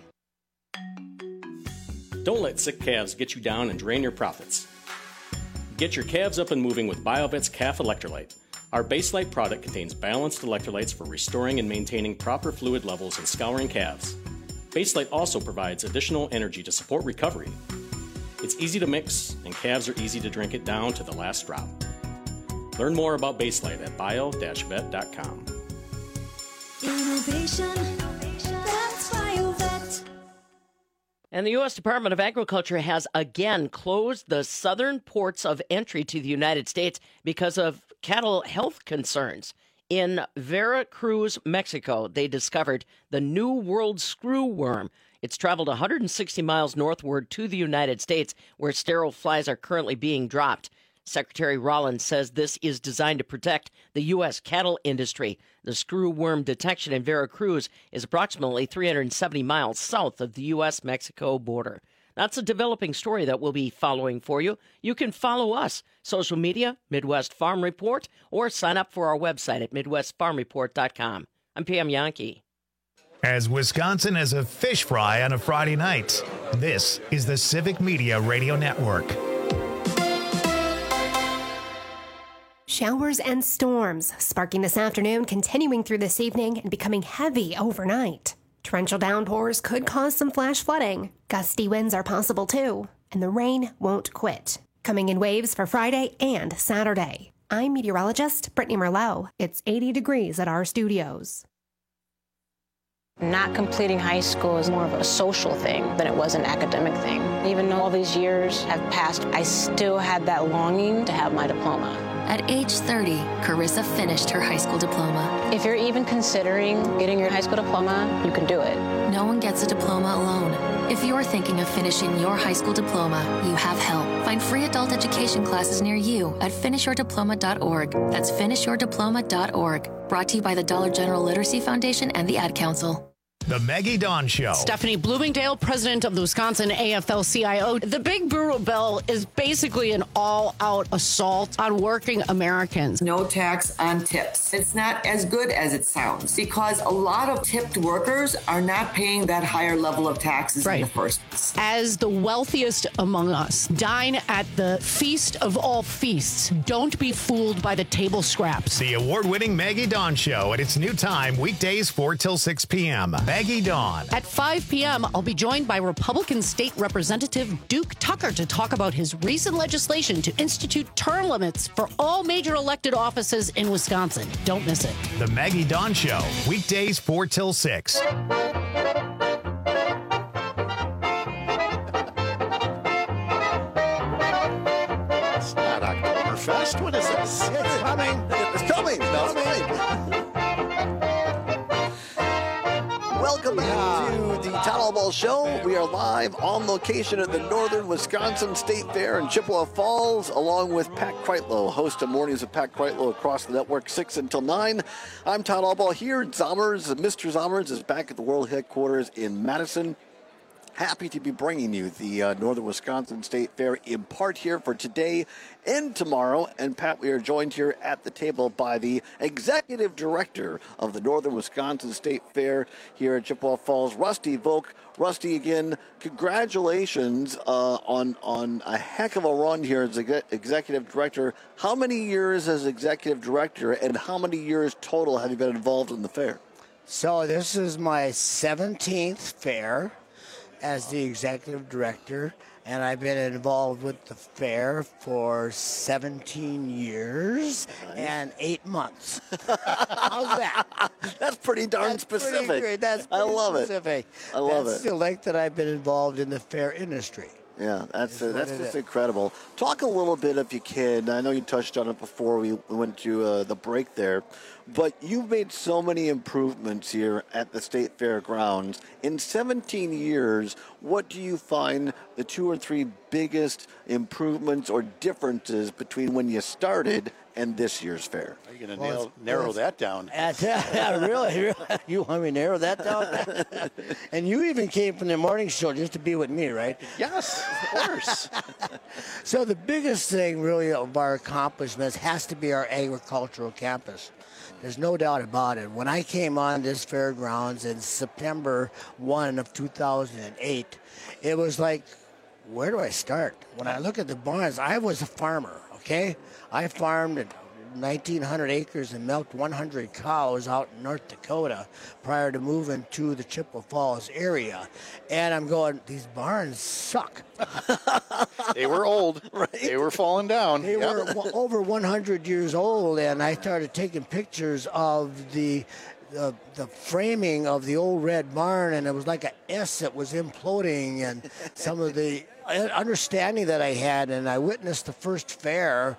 Don't let sick calves get you down and drain your profits. Get your calves up and moving with BioVet's Calf Electrolyte. Our Baselite product contains balanced electrolytes for restoring and maintaining proper fluid levels and scouring calves. Baselite also provides additional energy to support recovery. It's easy to mix, and calves are easy to drink it down to the last drop. Learn more about Baselite at bio-vet.com. Innovation, that's BioVet. And the U.S. Department of Agriculture has again closed the southern ports of entry to the United States because of cattle health concerns. In Veracruz, Mexico, they discovered the New World screwworm. It's traveled 160 miles northward to the United States, where sterile flies are currently being dropped. Secretary Rollins says this is designed to protect the U.S. cattle industry. The screwworm detection in Veracruz is approximately 370 miles south of the U.S.-Mexico border. That's a developing story that we'll be following for you. You can follow us, social media, Midwest Farm Report, or sign up for our website at MidwestFarmReport.com. I'm Pam Yankee. As Wisconsin has a fish fry on a Friday night, this is the Civic Media Radio Network. Showers and storms sparking this afternoon, continuing through this evening, and becoming heavy overnight. Torrential downpours could cause some flash flooding. Gusty winds are possible too, and the rain won't quit. Coming in waves for Friday and Saturday. I'm meteorologist Brittany Merlot. It's 80 degrees at our studios. Not completing high school is more of a social thing than it was an academic thing. Even though all these years have passed, I still had that longing to have my diploma. At age 30, Carissa finished her high school diploma. If you're even considering getting your high school diploma, you can do it. No one gets a diploma alone. If you're thinking of finishing your high school diploma, you have help. Find free adult education classes near you at finishyourdiploma.org. That's finishyourdiploma.org. Brought to you by the Dollar General Literacy Foundation and the Ad Council. The Maggie Dawn Show. Stephanie Bloomingdale, president of the Wisconsin AFL-CIO. The Big Burro Bill is basically an all-out assault on working Americans. No tax on tips. It's not as good as it sounds because a lot of tipped workers are not paying that higher level of taxes in the first place. As the wealthiest among us, dine at the feast of all feasts. Don't be fooled by the table scraps. The award-winning Maggie Dawn Show at its new time, weekdays 4 till 6 p.m. Maggie Dawn. At 5 p.m., I'll be joined by Republican State Representative Duke Tucker to talk about his recent legislation to institute term limits for all major elected offices in Wisconsin. Don't miss it. The Maggie Dawn Show, weekdays 4 till 6. It's not Oktoberfest. What is this? It's coming. It's coming. That's right. Welcome back to the Town Hall Ball Show. We are live on location at the Northern Wisconsin State Fair in Chippewa Falls, along with Pat Kreitlow, host of Mornings with Pat Kreitlow across the network, 6 until 9. I'm Town Hall Ball here. Zommers, Mr. Zommers is back at the world headquarters in Madison. Happy to be bringing you the Northern Wisconsin State Fair in part here for today and tomorrow. And Pat, we are joined here at the table by the executive director of the Northern Wisconsin State Fair here at Chippewa Falls, Rusty Volk. Rusty, again, congratulations on a heck of a run here as executive director. How many years as executive director and how many years total have you been involved in the fair? So this is my 17th fair as the executive director, and I've been involved with the fair for 17 years and 8 months. How's that? That's pretty darn specific. Pretty great. That's pretty I love specific. I love That's it. the length that I've been involved in the fair industry. Yeah, that's just incredible. Talk a little bit, if you can. I know you touched on it before we went to the break there, but you've made so many improvements here at the State Fairgrounds. In 17 years, what do you find the 2 or 3 biggest improvements or differences between when you started and this year's fair? Are you going to narrow that down? Really? You want me to narrow that down? And you even came from the morning show just to be with me, right? Yes, of course. So the biggest thing really of our accomplishments has to be our agricultural campus. There's no doubt about it. When I came on this fairgrounds in September 1 of 2008, it was like, where do I start? When I look at the barns, I was a farmer, okay? I farmed at 1,900 acres and milked 100 cows out in North Dakota prior to moving to the Chippewa Falls area. And I'm going, these barns suck. They were old. Right. They were falling down. They were over 100 years old, and I started taking pictures of the framing of the old red barn, and it was like a S that was imploding, and some of the understanding that I had, and I witnessed the first fair.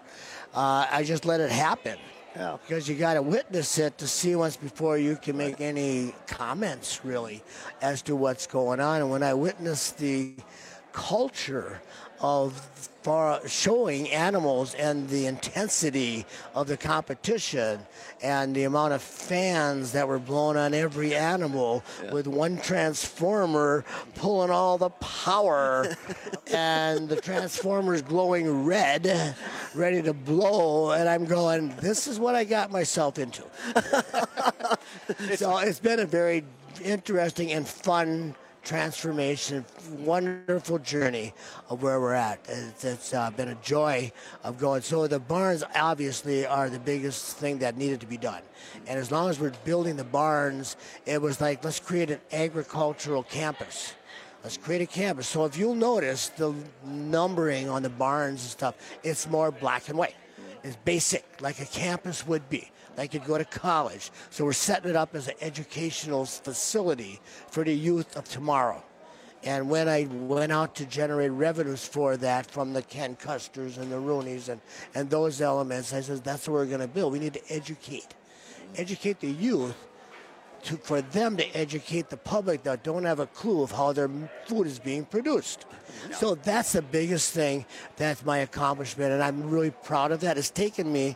I just let it happen. Yeah. Because you got to witness it to see once before you can make any comments, really, as to what's going on. And when I witnessed the culture of showing animals and the intensity of the competition and the amount of fans that were blown on every animal with one transformer pulling all the power and the transformers glowing red, ready to blow, and I'm going, this is what I got myself into. So it's been a very interesting and fun transformation, wonderful journey of where we're at. It's been a joy of going. So the barns obviously are the biggest thing that needed to be done. And as long as we're building the barns, it was like, let's create an agricultural campus. Let's create a campus. So if you'll notice the numbering on the barns and stuff, it's more black and white. is basic, like a campus would be, like you'd go to college. So we're setting it up as an educational facility for the youth of tomorrow. And when I went out to generate revenues for that from the Ken Custers and the Rooneys and those elements, I said, that's what we're going to build. We need to educate the youth for them to educate the public that don't have a clue of how their food is being produced. So that's the biggest thing. That's my accomplishment, and I'm really proud of that. It's taken me,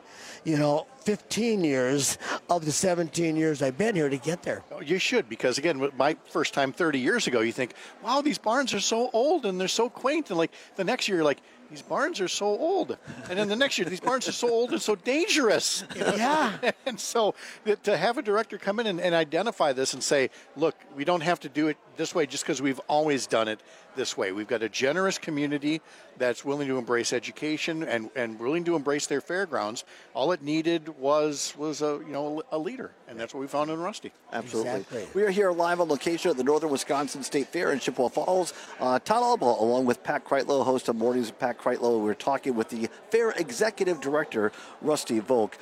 15 years of the 17 years I've been here to get there. Oh, you should, because again, my first time 30 years ago, you think, wow, these barns are so old and they're so quaint. And like the next year, you're like, these barns are so old. And then the next year, these barns are so old and so dangerous. Yeah. And so to have a director come in and identify this and say, look, we don't have to do it this way just because we've always done it this way. We've got a generous community that's willing to embrace education and willing to embrace their fairgrounds. All it needed was a leader, and that's what we found in Rusty. Absolutely. Exactly. We are here live on location at the Northern Wisconsin State Fair in Chippewa Falls. Todd Alba, along with Pat Kreitlow, host of Mornings with Pat Kreitlow. We're talking with the Fair Executive Director, Rusty Volk.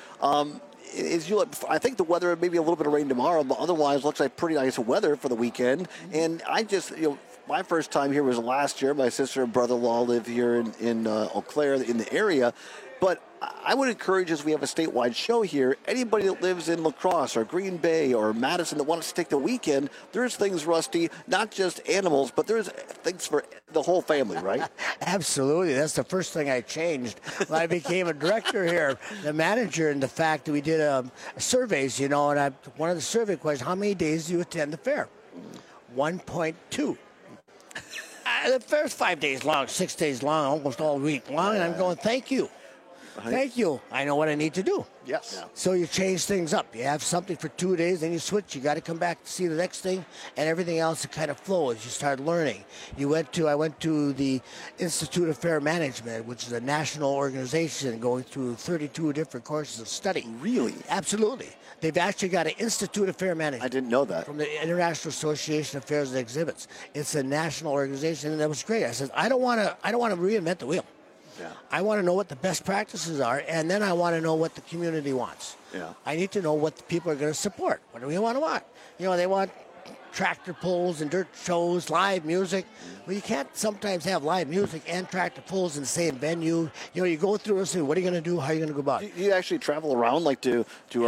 I think the weather, maybe a little bit of rain tomorrow, but otherwise looks like pretty nice weather for the weekend. And I just, my first time here was last year. My sister and brother-in-law live here in Eau Claire, in the area. But I would encourage, as we have a statewide show here, anybody that lives in La Crosse or Green Bay or Madison that wants to take the weekend, there's things, Rusty, not just animals, but there's things for the whole family, right? Absolutely. That's the first thing I changed when I became a director here, the manager, and the fact that we did surveys, and one of the survey questions, how many days do you attend the fair? 1.2. The fair's 5 days long, 6 days long, almost all week long, and I'm going, thank you. Thank you. I know what I need to do. Yes. Yeah. So you change things up. You have something for 2 days, then you switch. You got to come back to see the next thing, and everything else kind of flows. You start learning. I went to the Institute of Fair Management, which is a national organization going through 32 different courses of study. Really? Absolutely. They've actually got an Institute of Fair Management. I didn't know that. From the International Association of Fairs and Exhibits. It's a national organization, and that was great. I said, I don't want to reinvent the wheel. Yeah. I want to know what the best practices are, and then I want to know what the community wants. Yeah. I need to know what the people are going to support. What do we want to want? They want tractor pulls and dirt shows, live music. Well, you can't sometimes have live music and tractor pulls in the same venue. You go through and say, what are you going to do? How are you going to go about it? Do you actually travel around, like to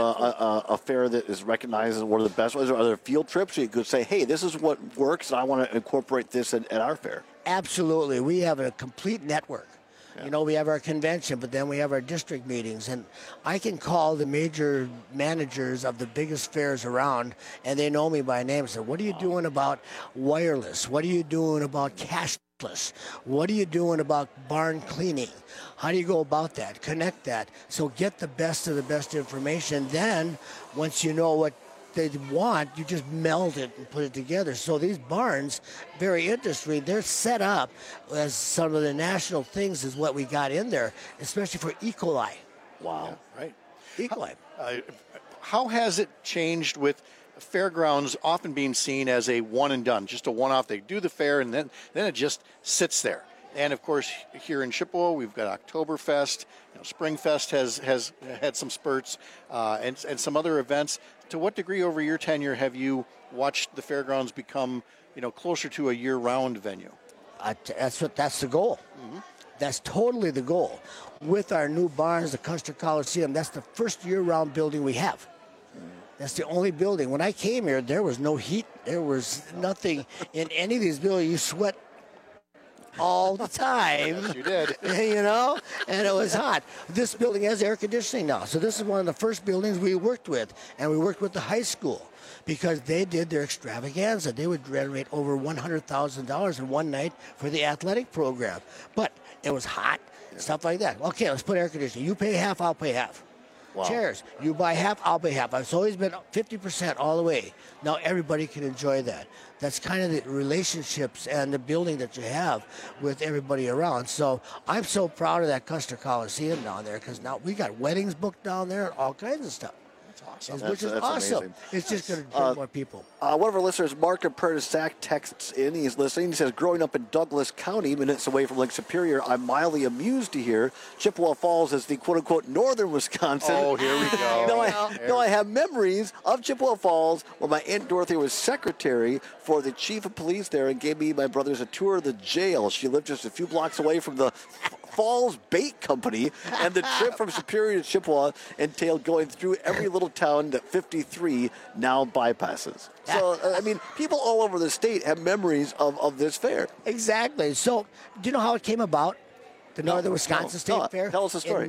a fair that is recognized as one of the best ones? Or are there field trips? You could say, hey, this is what works, and I want to incorporate this at our fair. Absolutely. We have a complete network. Yeah. We have our convention, but then we have our district meetings. And I can call the major managers of the biggest fairs around, and they know me by name and say, what are you doing about wireless? What are you doing about cashless? What are you doing about barn cleaning? How do you go about that? Connect that. So get the best of the best information. Then, once you know what they want, you just meld it and put it together. So these barns, very interesting, they're set up as some of the national things is what we got in there, especially for E. coli. Wow. Yeah, right. E. coli. How has it changed with fairgrounds often being seen as a one and done, just a one-off? They do the fair and then it just sits there. And of course, here in Chippewa, we've got Oktoberfest. Springfest has had some spurts, and some other events. To what degree over your tenure have you watched the fairgrounds become, closer to a year-round venue? That's the goal. Mm-hmm. That's totally the goal. With our new barns, the Custer Coliseum, that's the first year-round building we have. That's the only building. When I came here, there was no heat. There was nothing in any of these buildings. You sweat all the time. Yes, you did. And it was hot. This building has air conditioning now. So this is one of the first buildings we worked with. And we worked with the high school because they did their extravaganza. They would generate over $100,000 in one night for the athletic program. But it was hot, stuff like that. Okay, let's put air conditioning. You pay half, I'll pay half. Wow. Chairs. You buy half, I'll pay half. It's always been 50% all the way. Now everybody can enjoy that. That's kind of the relationships and the building that you have with everybody around. So I'm so proud of that Custer Coliseum down there because now we got weddings booked down there and all kinds of stuff. awesome. Which is That's awesome. amazing. It's just going to bring more people. One of our listeners, Mark of Prairie du Sac, texts in. He's listening. He says, growing up in Douglas County, minutes away from Lake Superior, I'm mildly amused to hear Chippewa Falls is the quote-unquote northern Wisconsin. Oh, here we go. I have memories of Chippewa Falls where my Aunt Dorothy was secretary for the chief of police there and gave me and my brothers a tour of the jail. She lived just a few blocks away from the Falls Bait Company, and the trip from Superior to Chippewa entailed going through every little town that 53 now bypasses. So, I mean, people all over the state have memories of this fair. Exactly. So, do you know how it came about? The Northern Wisconsin State Fair? Tell us the story. In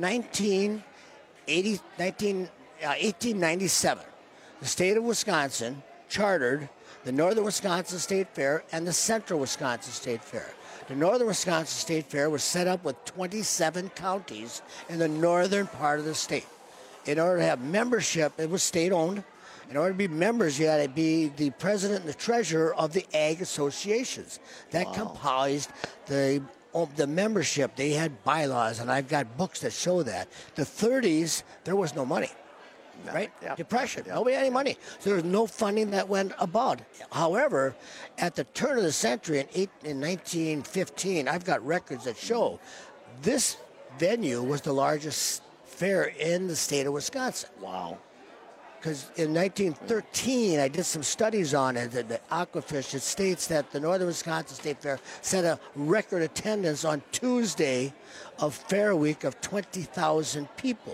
1897, the state of Wisconsin chartered the Northern Wisconsin State Fair and the Central Wisconsin State Fair. The Northern Wisconsin State Fair was set up with 27 counties in the northern part of the state. In order to have membership, it was state-owned. In order to be members, you had to be the president and the treasurer of the ag associations. That comprised the membership. They had bylaws, and I've got books that show that. The 30s, there was no money. Right? Yeah. Depression. Yeah. Nobody had any money. So there was no funding that went about. However, at the turn of the century in 1915, I've got records that show this venue was the largest fair in the state of Wisconsin. Wow. Because in 1913, I did some studies on it, the Aquafish. It states that the Northern Wisconsin State Fair set a record attendance on Tuesday of Fair Week of 20,000 people,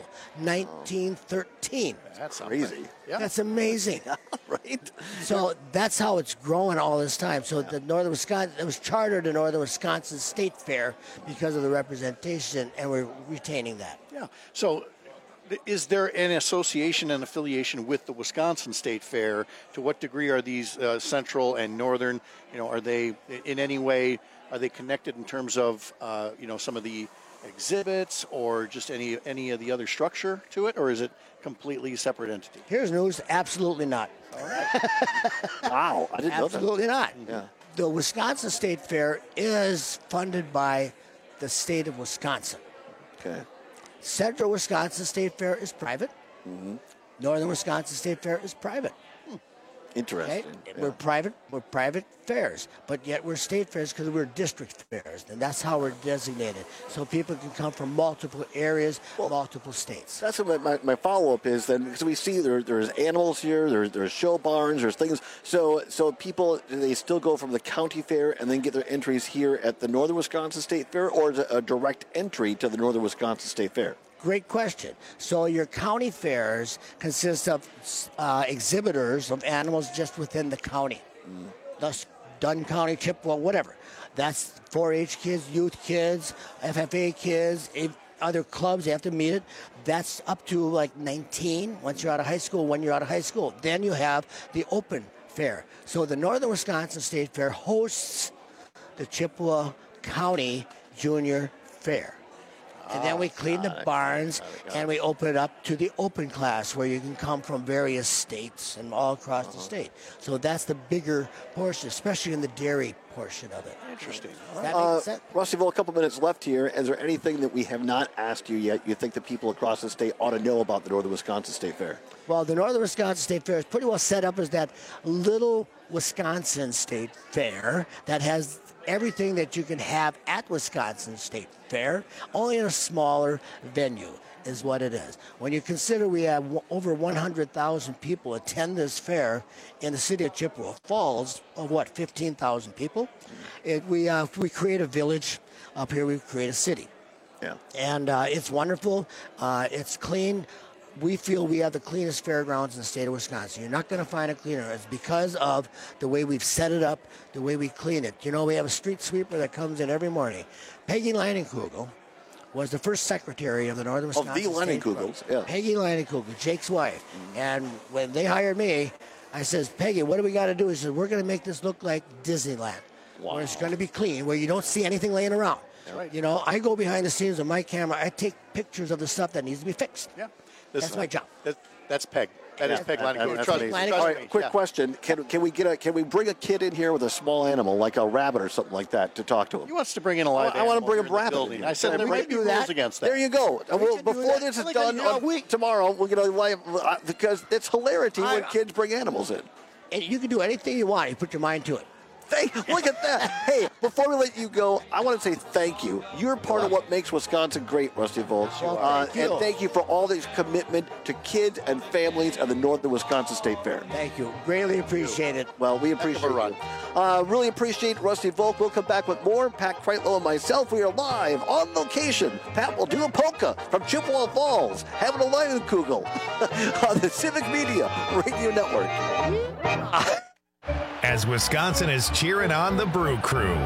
1913. That's crazy. Yeah. That's amazing. Right? So that's how it's growing all this time. So the Northern Wisconsin, it was chartered the Northern Wisconsin State Fair because of the representation, and we're retaining that. Yeah. So is there an association and affiliation with the Wisconsin State Fair? To what degree are these central and northern? Are they in any way, are they connected in terms of, some of the exhibits or just any of the other structure to it, or is it completely separate entity? Here's news: absolutely not. All right. Wow, I didn't know that. Absolutely not. Yeah. The Wisconsin State Fair is funded by the state of Wisconsin. Okay. Central Wisconsin State Fair is private. Mm-hmm. Northern Wisconsin State Fair is private. Interesting. Okay? Yeah. We're private fairs, but yet we're state fairs because we're district fairs, and that's how we're designated. So people can come from multiple areas, multiple states. That's what my follow-up is then, because we see there's animals here, there's show barns, there's things. So people, do they still go from the county fair and then get their entries here at the Northern Wisconsin State Fair, or is it a direct entry to the Northern Wisconsin State Fair? Great question. So your county fairs consist of exhibitors of animals just within the county. Thus, Dunn County, Chippewa, whatever. That's 4-H kids, youth kids, FFA kids, other clubs. You have to meet it. That's up to like 19 once you're out of high school, when you're out of high school. Then you have the open fair. So the Northern Wisconsin State Fair hosts the Chippewa County Junior Fair. And then we clean the barns and we open it up to the open class where you can come from various states and all across the state. So that's the bigger portion, especially in the dairy portion of it. Interesting. Does that make sense? Rustyville, a couple minutes left here. Is there anything that we have not asked you yet you think that people across the state ought to know about the Northern Wisconsin State Fair? Well, the Northern Wisconsin State Fair is pretty well set up as that little Wisconsin State Fair that has everything that you can have at Wisconsin State Fair, only in a smaller venue is what it is. When you consider we have over 100,000 people attend this fair in the city of Chippewa Falls, of 15,000 people, we create a village up here, we create a city. Yeah. And it's wonderful. It's clean. We feel we have the cleanest fairgrounds in the state of Wisconsin. You're not going to find a cleaner. It's because of the way we've set it up, the way we clean it. We have a street sweeper that comes in every morning. Peggy Leinenkugel was the first secretary of the Northern Wisconsin State Leinenkugels, yeah. Peggy Leinenkugel, Jake's wife. And when they hired me, I says, Peggy, what do we got to do? She said, we're going to make this look like Disneyland. Wow. Where it's going to be clean, where you don't see anything laying around. Right. I go behind the scenes with my camera. I take pictures of the stuff that needs to be fixed. Yeah. That's my job. That's Peg. That is Peg Lanigan. Trust me. All right, quick question: Can we bring a kid in here with a small animal like a rabbit or something like that to talk to him? He wants to bring in a live I want to bring a rabbit. rabbit. I said there might be rules against that. There you go. Before this is done tomorrow, we're going to live because it's hilarity when kids bring animals in. And you can do anything you want. You put your mind to it. Look at that. Hey, before we let you go, I want to say thank you. You're part of what makes Wisconsin great, Rusty Volk. And thank you for all this commitment to kids and families at the Northern Wisconsin State Fair. Thank you. Greatly appreciate it. Well, we appreciate it. Really appreciate Rusty Volk. We'll come back with more. Pat Kreitlow and myself, we are live on location. Pat will do a polka from Chippewa Falls, having a Leinenkugel on the Civic Media Radio Network. As Wisconsin is cheering on the Brew Crew.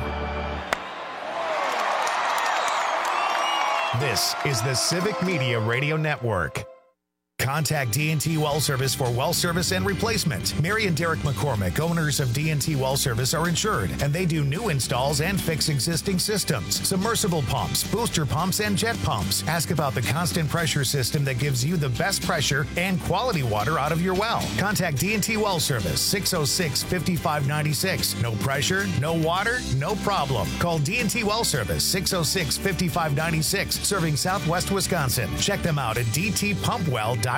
This is the Civic Media Radio Network. Contact D&T Well Service for well service and replacement. Mary and Derek McCormick, owners of D&T Well Service, are insured, and they do new installs and fix existing systems, submersible pumps, booster pumps, and jet pumps. Ask about the constant pressure system that gives you the best pressure and quality water out of your well. Contact D&T Well Service, 606-5596. No pressure, no water, no problem. Call D&T Well Service, 606-5596, serving Southwest Wisconsin. Check them out at dtpumpwell.com.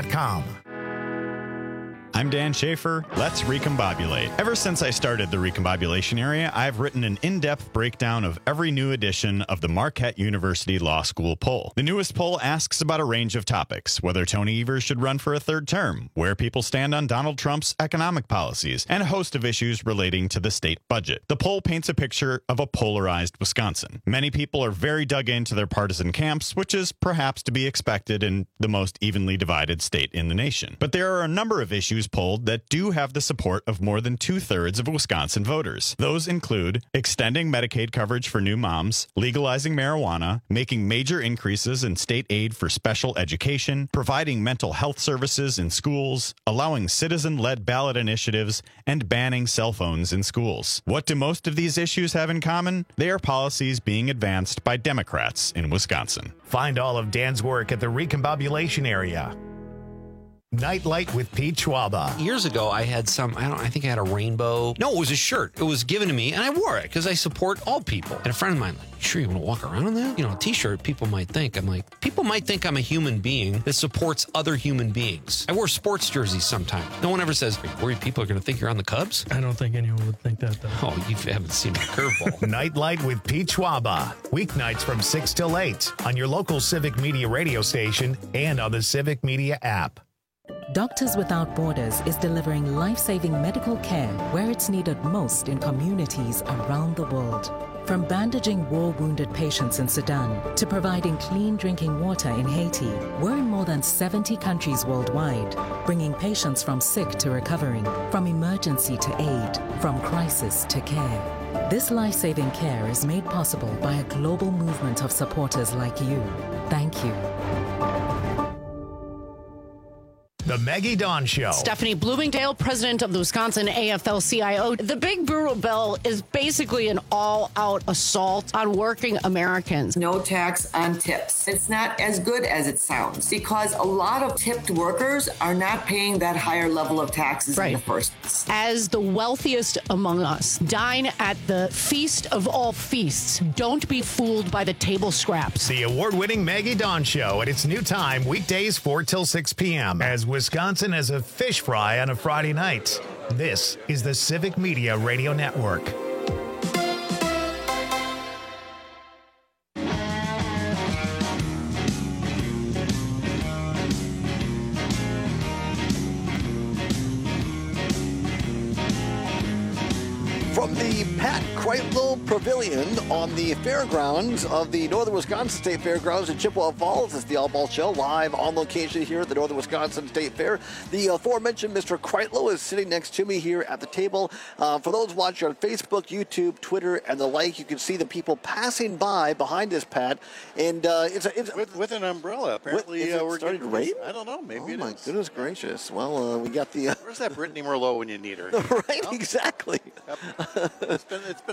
I'm Dan Schaefer. Let's recombobulate. Ever since I started the recombobulation area, I've written an in-depth breakdown of every new edition of the Marquette University Law School poll. The newest poll asks about a range of topics: whether Tony Evers should run for a third term, where people stand on Donald Trump's economic policies, and a host of issues relating to the state budget. The poll paints a picture of a polarized Wisconsin. Many people are very dug into their partisan camps, which is perhaps to be expected in the most evenly divided state in the nation. But there are a number of issues polled that do have the support of more than 2/3 of Wisconsin voters. Those include extending Medicaid coverage for new moms, legalizing marijuana, making major increases in state aid for special education, providing mental health services in schools, allowing citizen-led ballot initiatives, and banning cell phones in schools. What do most of these issues have in common? They are policies being advanced by Democrats in Wisconsin. Find all of Dan's work at the recombobulation area. Nightlight with Pete Schwaba. Years ago, I had I think I had a rainbow. No, it was a shirt. It was given to me, and I wore it because I support all people. And a friend of mine, like, sure you want to walk around in that? You know, a t-shirt, people might think. I'm like, people might think I'm a human being that supports other human beings. I wear sports jerseys sometimes. No one ever says, are you worried people are going to think you're on the Cubs? I don't think anyone would think that, though. Oh, you haven't seen my curveball. Nightlight with Pete Schwaba. Weeknights from 6 till 8 on your local Civic Media radio station and on the Civic Media app. Doctors Without Borders is delivering life-saving medical care where it's needed most in communities around the world. From bandaging war-wounded patients in Sudan to providing clean drinking water in Haiti, we're in more than 70 countries worldwide, bringing patients from sick to recovering, from emergency to aid, from crisis to care. This life-saving care is made possible by a global movement of supporters like you. Thank you. The Maggie Dawn Show. Stephanie Bloomingdale, president of the Wisconsin AFL-CIO. The Big Brewer bill is basically an all-out assault on working Americans. No tax on tips. It's not as good as it sounds because a lot of tipped workers are not paying that higher level of taxes in the first place. As the wealthiest among us, dine at the feast of all feasts. Don't be fooled by the table scraps. The award-winning Maggie Dawn Show at its new time, weekdays 4 till 6 p.m. as Wisconsin has a fish fry on a Friday night. This is the Civic Media Radio Network. From the Pat Kreitlow Pavilion on the fairgrounds of the Northern Wisconsin State Fairgrounds in Chippewa Falls, it's the All Ball Show, live on location here at the Northern Wisconsin State Fair. The aforementioned Mr. Kreitlow is sitting next to me here at the table. For those watching on Facebook, YouTube, Twitter, and the like, you can see the people passing by behind us, Pat. And it's with an umbrella. Apparently, we're starting to rain. I don't know. Maybe my goodness gracious. Well, we got the. Where's that Brittany Merlot when you need her? Right, exactly. Yep. It's been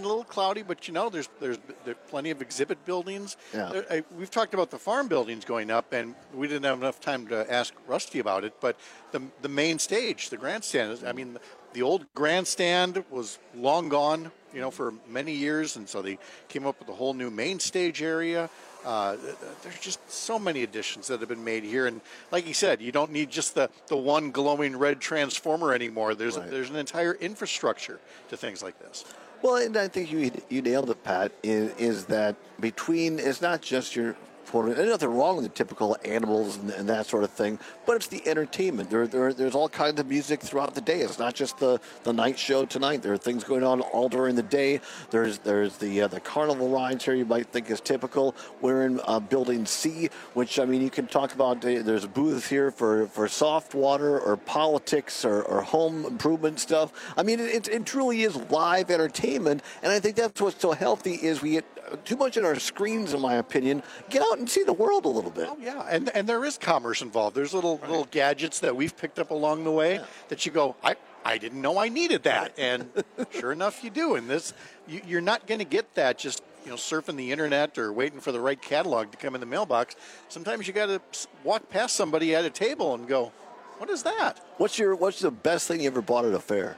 a little cloudy, but there's plenty of exhibit buildings. Yeah. We've talked about the farm buildings going up, and we didn't have enough time to ask Rusty about it. But the main stage, the grandstand, I mean, the old grandstand was long gone, for many years, and so they came up with a whole new main stage area. There's just so many additions that have been made here, and like you said, you don't need just the one glowing red transformer anymore. There's an entire infrastructure to things like this. Well, and I think you nailed it, Pat. Is that it's not just your. There's nothing wrong with the typical animals and that sort of thing, but it's the entertainment. There's all kinds of music throughout the day. It's not just the night show tonight. There are things going on all during the day. There's the carnival rides here you might think is typical. We're in Building C, which, I mean, you can talk about. There's a booth here for soft water or politics or home improvement stuff. I mean, it truly is live entertainment, and I think that's what's so healthy is we get too much in our screens, in my opinion. Get out and see the world a little bit. Oh, yeah, and there is commerce involved. There's little gadgets that we've picked up along the way that you go, I didn't know I needed that, and sure enough, you do. And you're not going to get that just surfing the internet or waiting for the right catalog to come in the mailbox. Sometimes you got to walk past somebody at a table and go, what is that? What's the best thing you ever bought at a fair?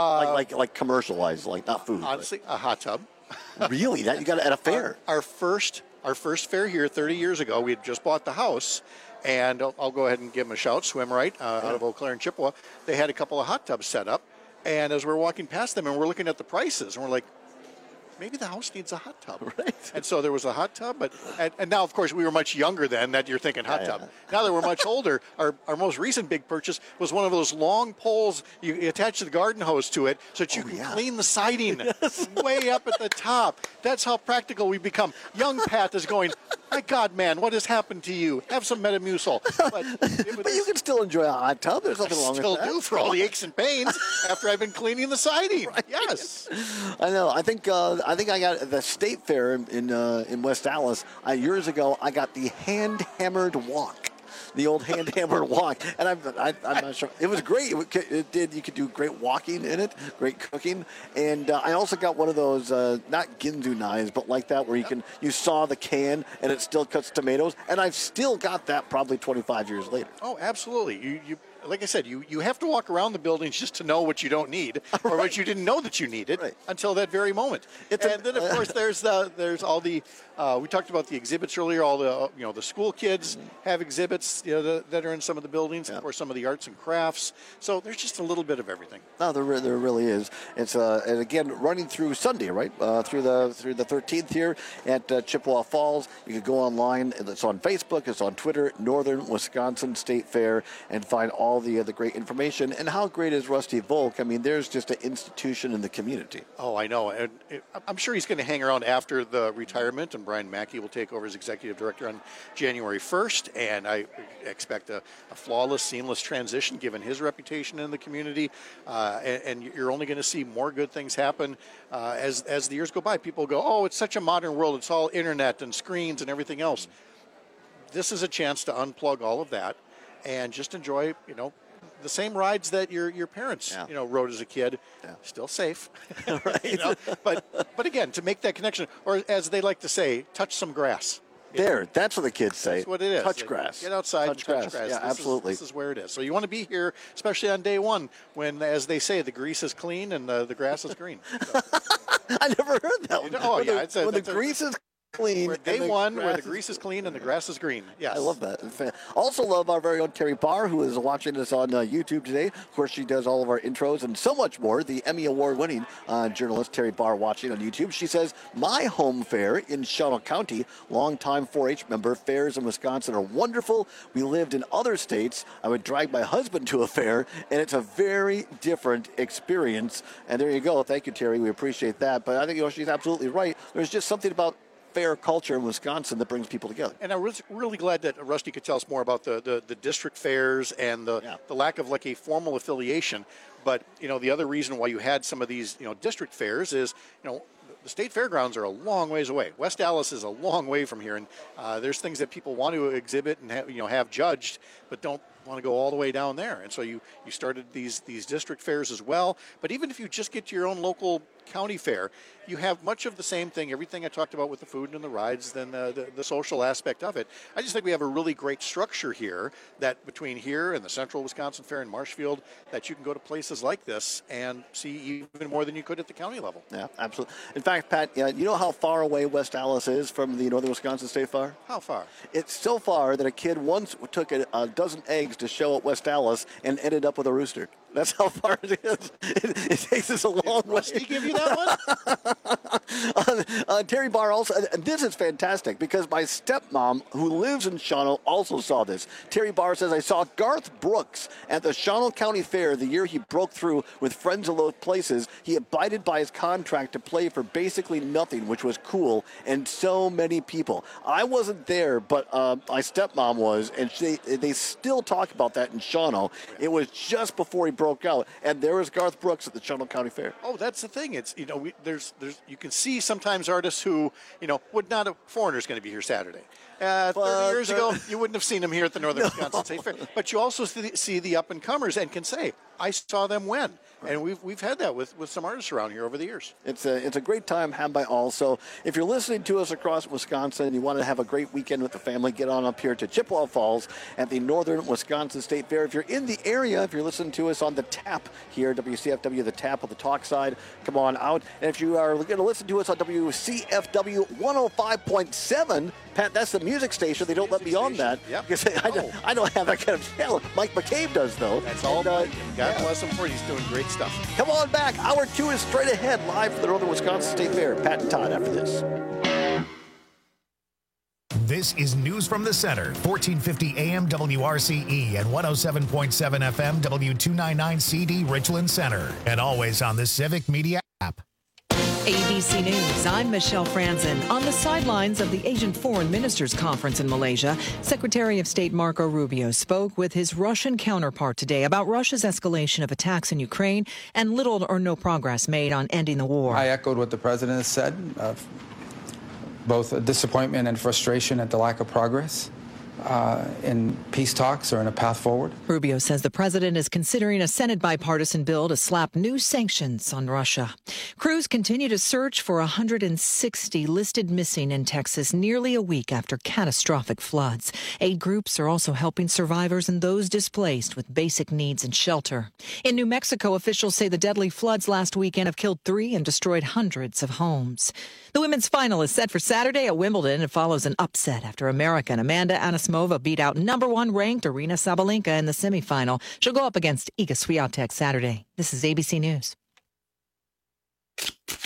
Like commercialized, like not food. Honestly, a hot tub. Really? That you got it at a fair? Our first fair here 30 years ago, we had just bought the house, and I'll go ahead and give them a shout, Swim Right, out of Eau Claire and Chippewa. They had a couple of hot tubs set up, and as we're walking past them and we're looking at the prices, and we're like, maybe the house needs a hot tub. Right. And so there was a hot tub, and now, of course, we were much younger then that you're thinking hot tub. Now that we're much older, our most recent big purchase was one of those long poles you attach the garden hose to it so that you can clean the siding way up at the top. That's how practical we become. Young Pat is going, my God, man, what has happened to you? Have some Metamucil. But you can still enjoy a hot tub. There's nothing wrong with that. I still do for all the aches and pains after I've been cleaning the siding. Right. Yes. I know. I think I got the State Fair in West Allis years ago. I got the hand-hammered walk. The old hand-hammered walk, and I'm not sure. It was great. You could do great walking in it, great cooking, and I also got one of those not Ginsu knives, but like that where you saw the can and it still cuts tomatoes, and I've still got that probably 25 years later. Oh, absolutely. You like I said, you have to walk around the buildings just to know what you don't need or what you didn't know that you needed until that very moment. Then, of course, there's all the we talked about the exhibits earlier. All the school kids have exhibits that are in some of the buildings, of course, some of the arts and crafts. So there's just a little bit of everything. No, there really is. It's and again running through Sunday, right? Through the 13th here at Chippewa Falls. You can go online. It's on Facebook. It's on Twitter. Northern Wisconsin State Fair, and find all the great information. And how great is Rusty Volk? I mean, there's just an institution in the community. Oh, I know. And I'm sure he's going to hang around after the retirement, and Brian Mackey will take over as executive director on January 1st. And I expect a flawless, seamless transition given his reputation in the community. And you're only going to see more good things happen as the years go by. People go, oh, it's such a modern world. It's all internet and screens and everything else. This is a chance to unplug all of that and just enjoy, the same rides that your parents, rode as a kid. Still safe, right? But again, to make that connection, or as they like to say, touch some grass. That's what the kids say. That's what it is. Touch grass. Get outside and touch grass. Yeah, absolutely. This is where it is. So you want to be here, especially on day one, when, as they say, the grease is clean and the grass is green. So. I never heard that one. Oh, yeah. When the grease is clean. Day one, where the grease is clean and the grass is green. Yes. I love that. Also love our very own Terry Barr, who is watching us on YouTube today. Of course, she does all of our intros and so much more. The Emmy Award-winning journalist Terry Barr watching on YouTube. She says, my home fair in Shawano County, longtime 4-H member, fairs in Wisconsin are wonderful. We lived in other states. I would drag my husband to a fair, and it's a very different experience. And there you go. Thank you, Terry. We appreciate that. But I think she's absolutely right. There's just something about fair culture in Wisconsin that brings people together. And I was really glad that Rusty could tell us more about the district fairs and the lack of like a formal affiliation. But, the other reason why you had some of these, district fairs is, the state fairgrounds are a long ways away. West Allis is a long way from here. And there's things that people want to exhibit and have judged, but don't want to go all the way down there. And so you started these district fairs as well. But even if you just get to your own local county fair, you have much of the same thing, everything I talked about with the food and the rides, then the social aspect of it. I just think we have a really great structure here that between here and the Central Wisconsin Fair in Marshfield, that you can go to places like this and see even more than you could at the county level. Yeah, absolutely. In fact, Pat, you know how far away West Allis is from the Northern Wisconsin State Fair? How far? It's so far that a kid once took a dozen eggs to show at West Allis and ended up with a rooster. That's how far it is. It takes us a long way. Did he give you that one? Terry Barr also, this is fantastic because my stepmom, who lives in Shawano, also saw this. Terry Barr says, I saw Garth Brooks at the Shawano County Fair the year he broke through with Friends of Low Places. He abided by his contract to play for basically nothing, which was cool, and so many people. I wasn't there, but my stepmom was, and they still talk about that in Shawano. It was just before he broke out, and there was Garth Brooks at the Shawano County Fair. Oh, that's the thing. It's, you know, there's you can see sometimes artists who, you know, would not have, Foreigner's going to be here Saturday. 30 years ago, you wouldn't have seen him here at the Northern Wisconsin State Fair. But you also see the up-and-comers and can say, I saw them when. And we've had that with some artists around here over the years. It's a great time had by all. So if you're listening to us across Wisconsin and you want to have a great weekend with the family, get on up here to Chippewa Falls at the Northern Wisconsin State Fair. If you're in the area, if you're listening to us on the Tap here, WCFW, the Tap on the talk side, come on out. And if you are going to listen to us on WCFW 105.7, Pat, that's the music station. They don't let me on that. Yep. Because I don't have that kind of talent. Mike McCabe does, though. That's all. God bless him for it. He's doing great stuff. Come on back. Hour 2 is straight ahead, live from the Northern Wisconsin State Fair. Pat and Todd after this. This is News from the Center, 1450 AM WRCE and 107.7 FM W299 CD Richland Center, and always on the Civic Media app. ABC News, I'm Michelle Franzen. On the sidelines of the Asian Foreign Ministers Conference in Malaysia, Secretary of State Marco Rubio spoke with his Russian counterpart today about Russia's escalation of attacks in Ukraine and little or no progress made on ending the war. I echoed what the president has said, both disappointment and frustration at the lack of progress in peace talks or in a path forward. Rubio says the president is considering a Senate bipartisan bill to slap new sanctions on Russia. Crews continue to search for 160 listed missing in Texas nearly a week after catastrophic floods. Aid groups are also helping survivors and those displaced with basic needs and shelter. In New Mexico, officials say the deadly floods last weekend have killed 3 and destroyed hundreds of homes. The women's final is set for Saturday at Wimbledon. It follows an upset after American Amanda Anisimova beat out number 1 ranked Aryna Sabalenka in the semifinal. She'll go up against Iga Swiatek Saturday. This is ABC News.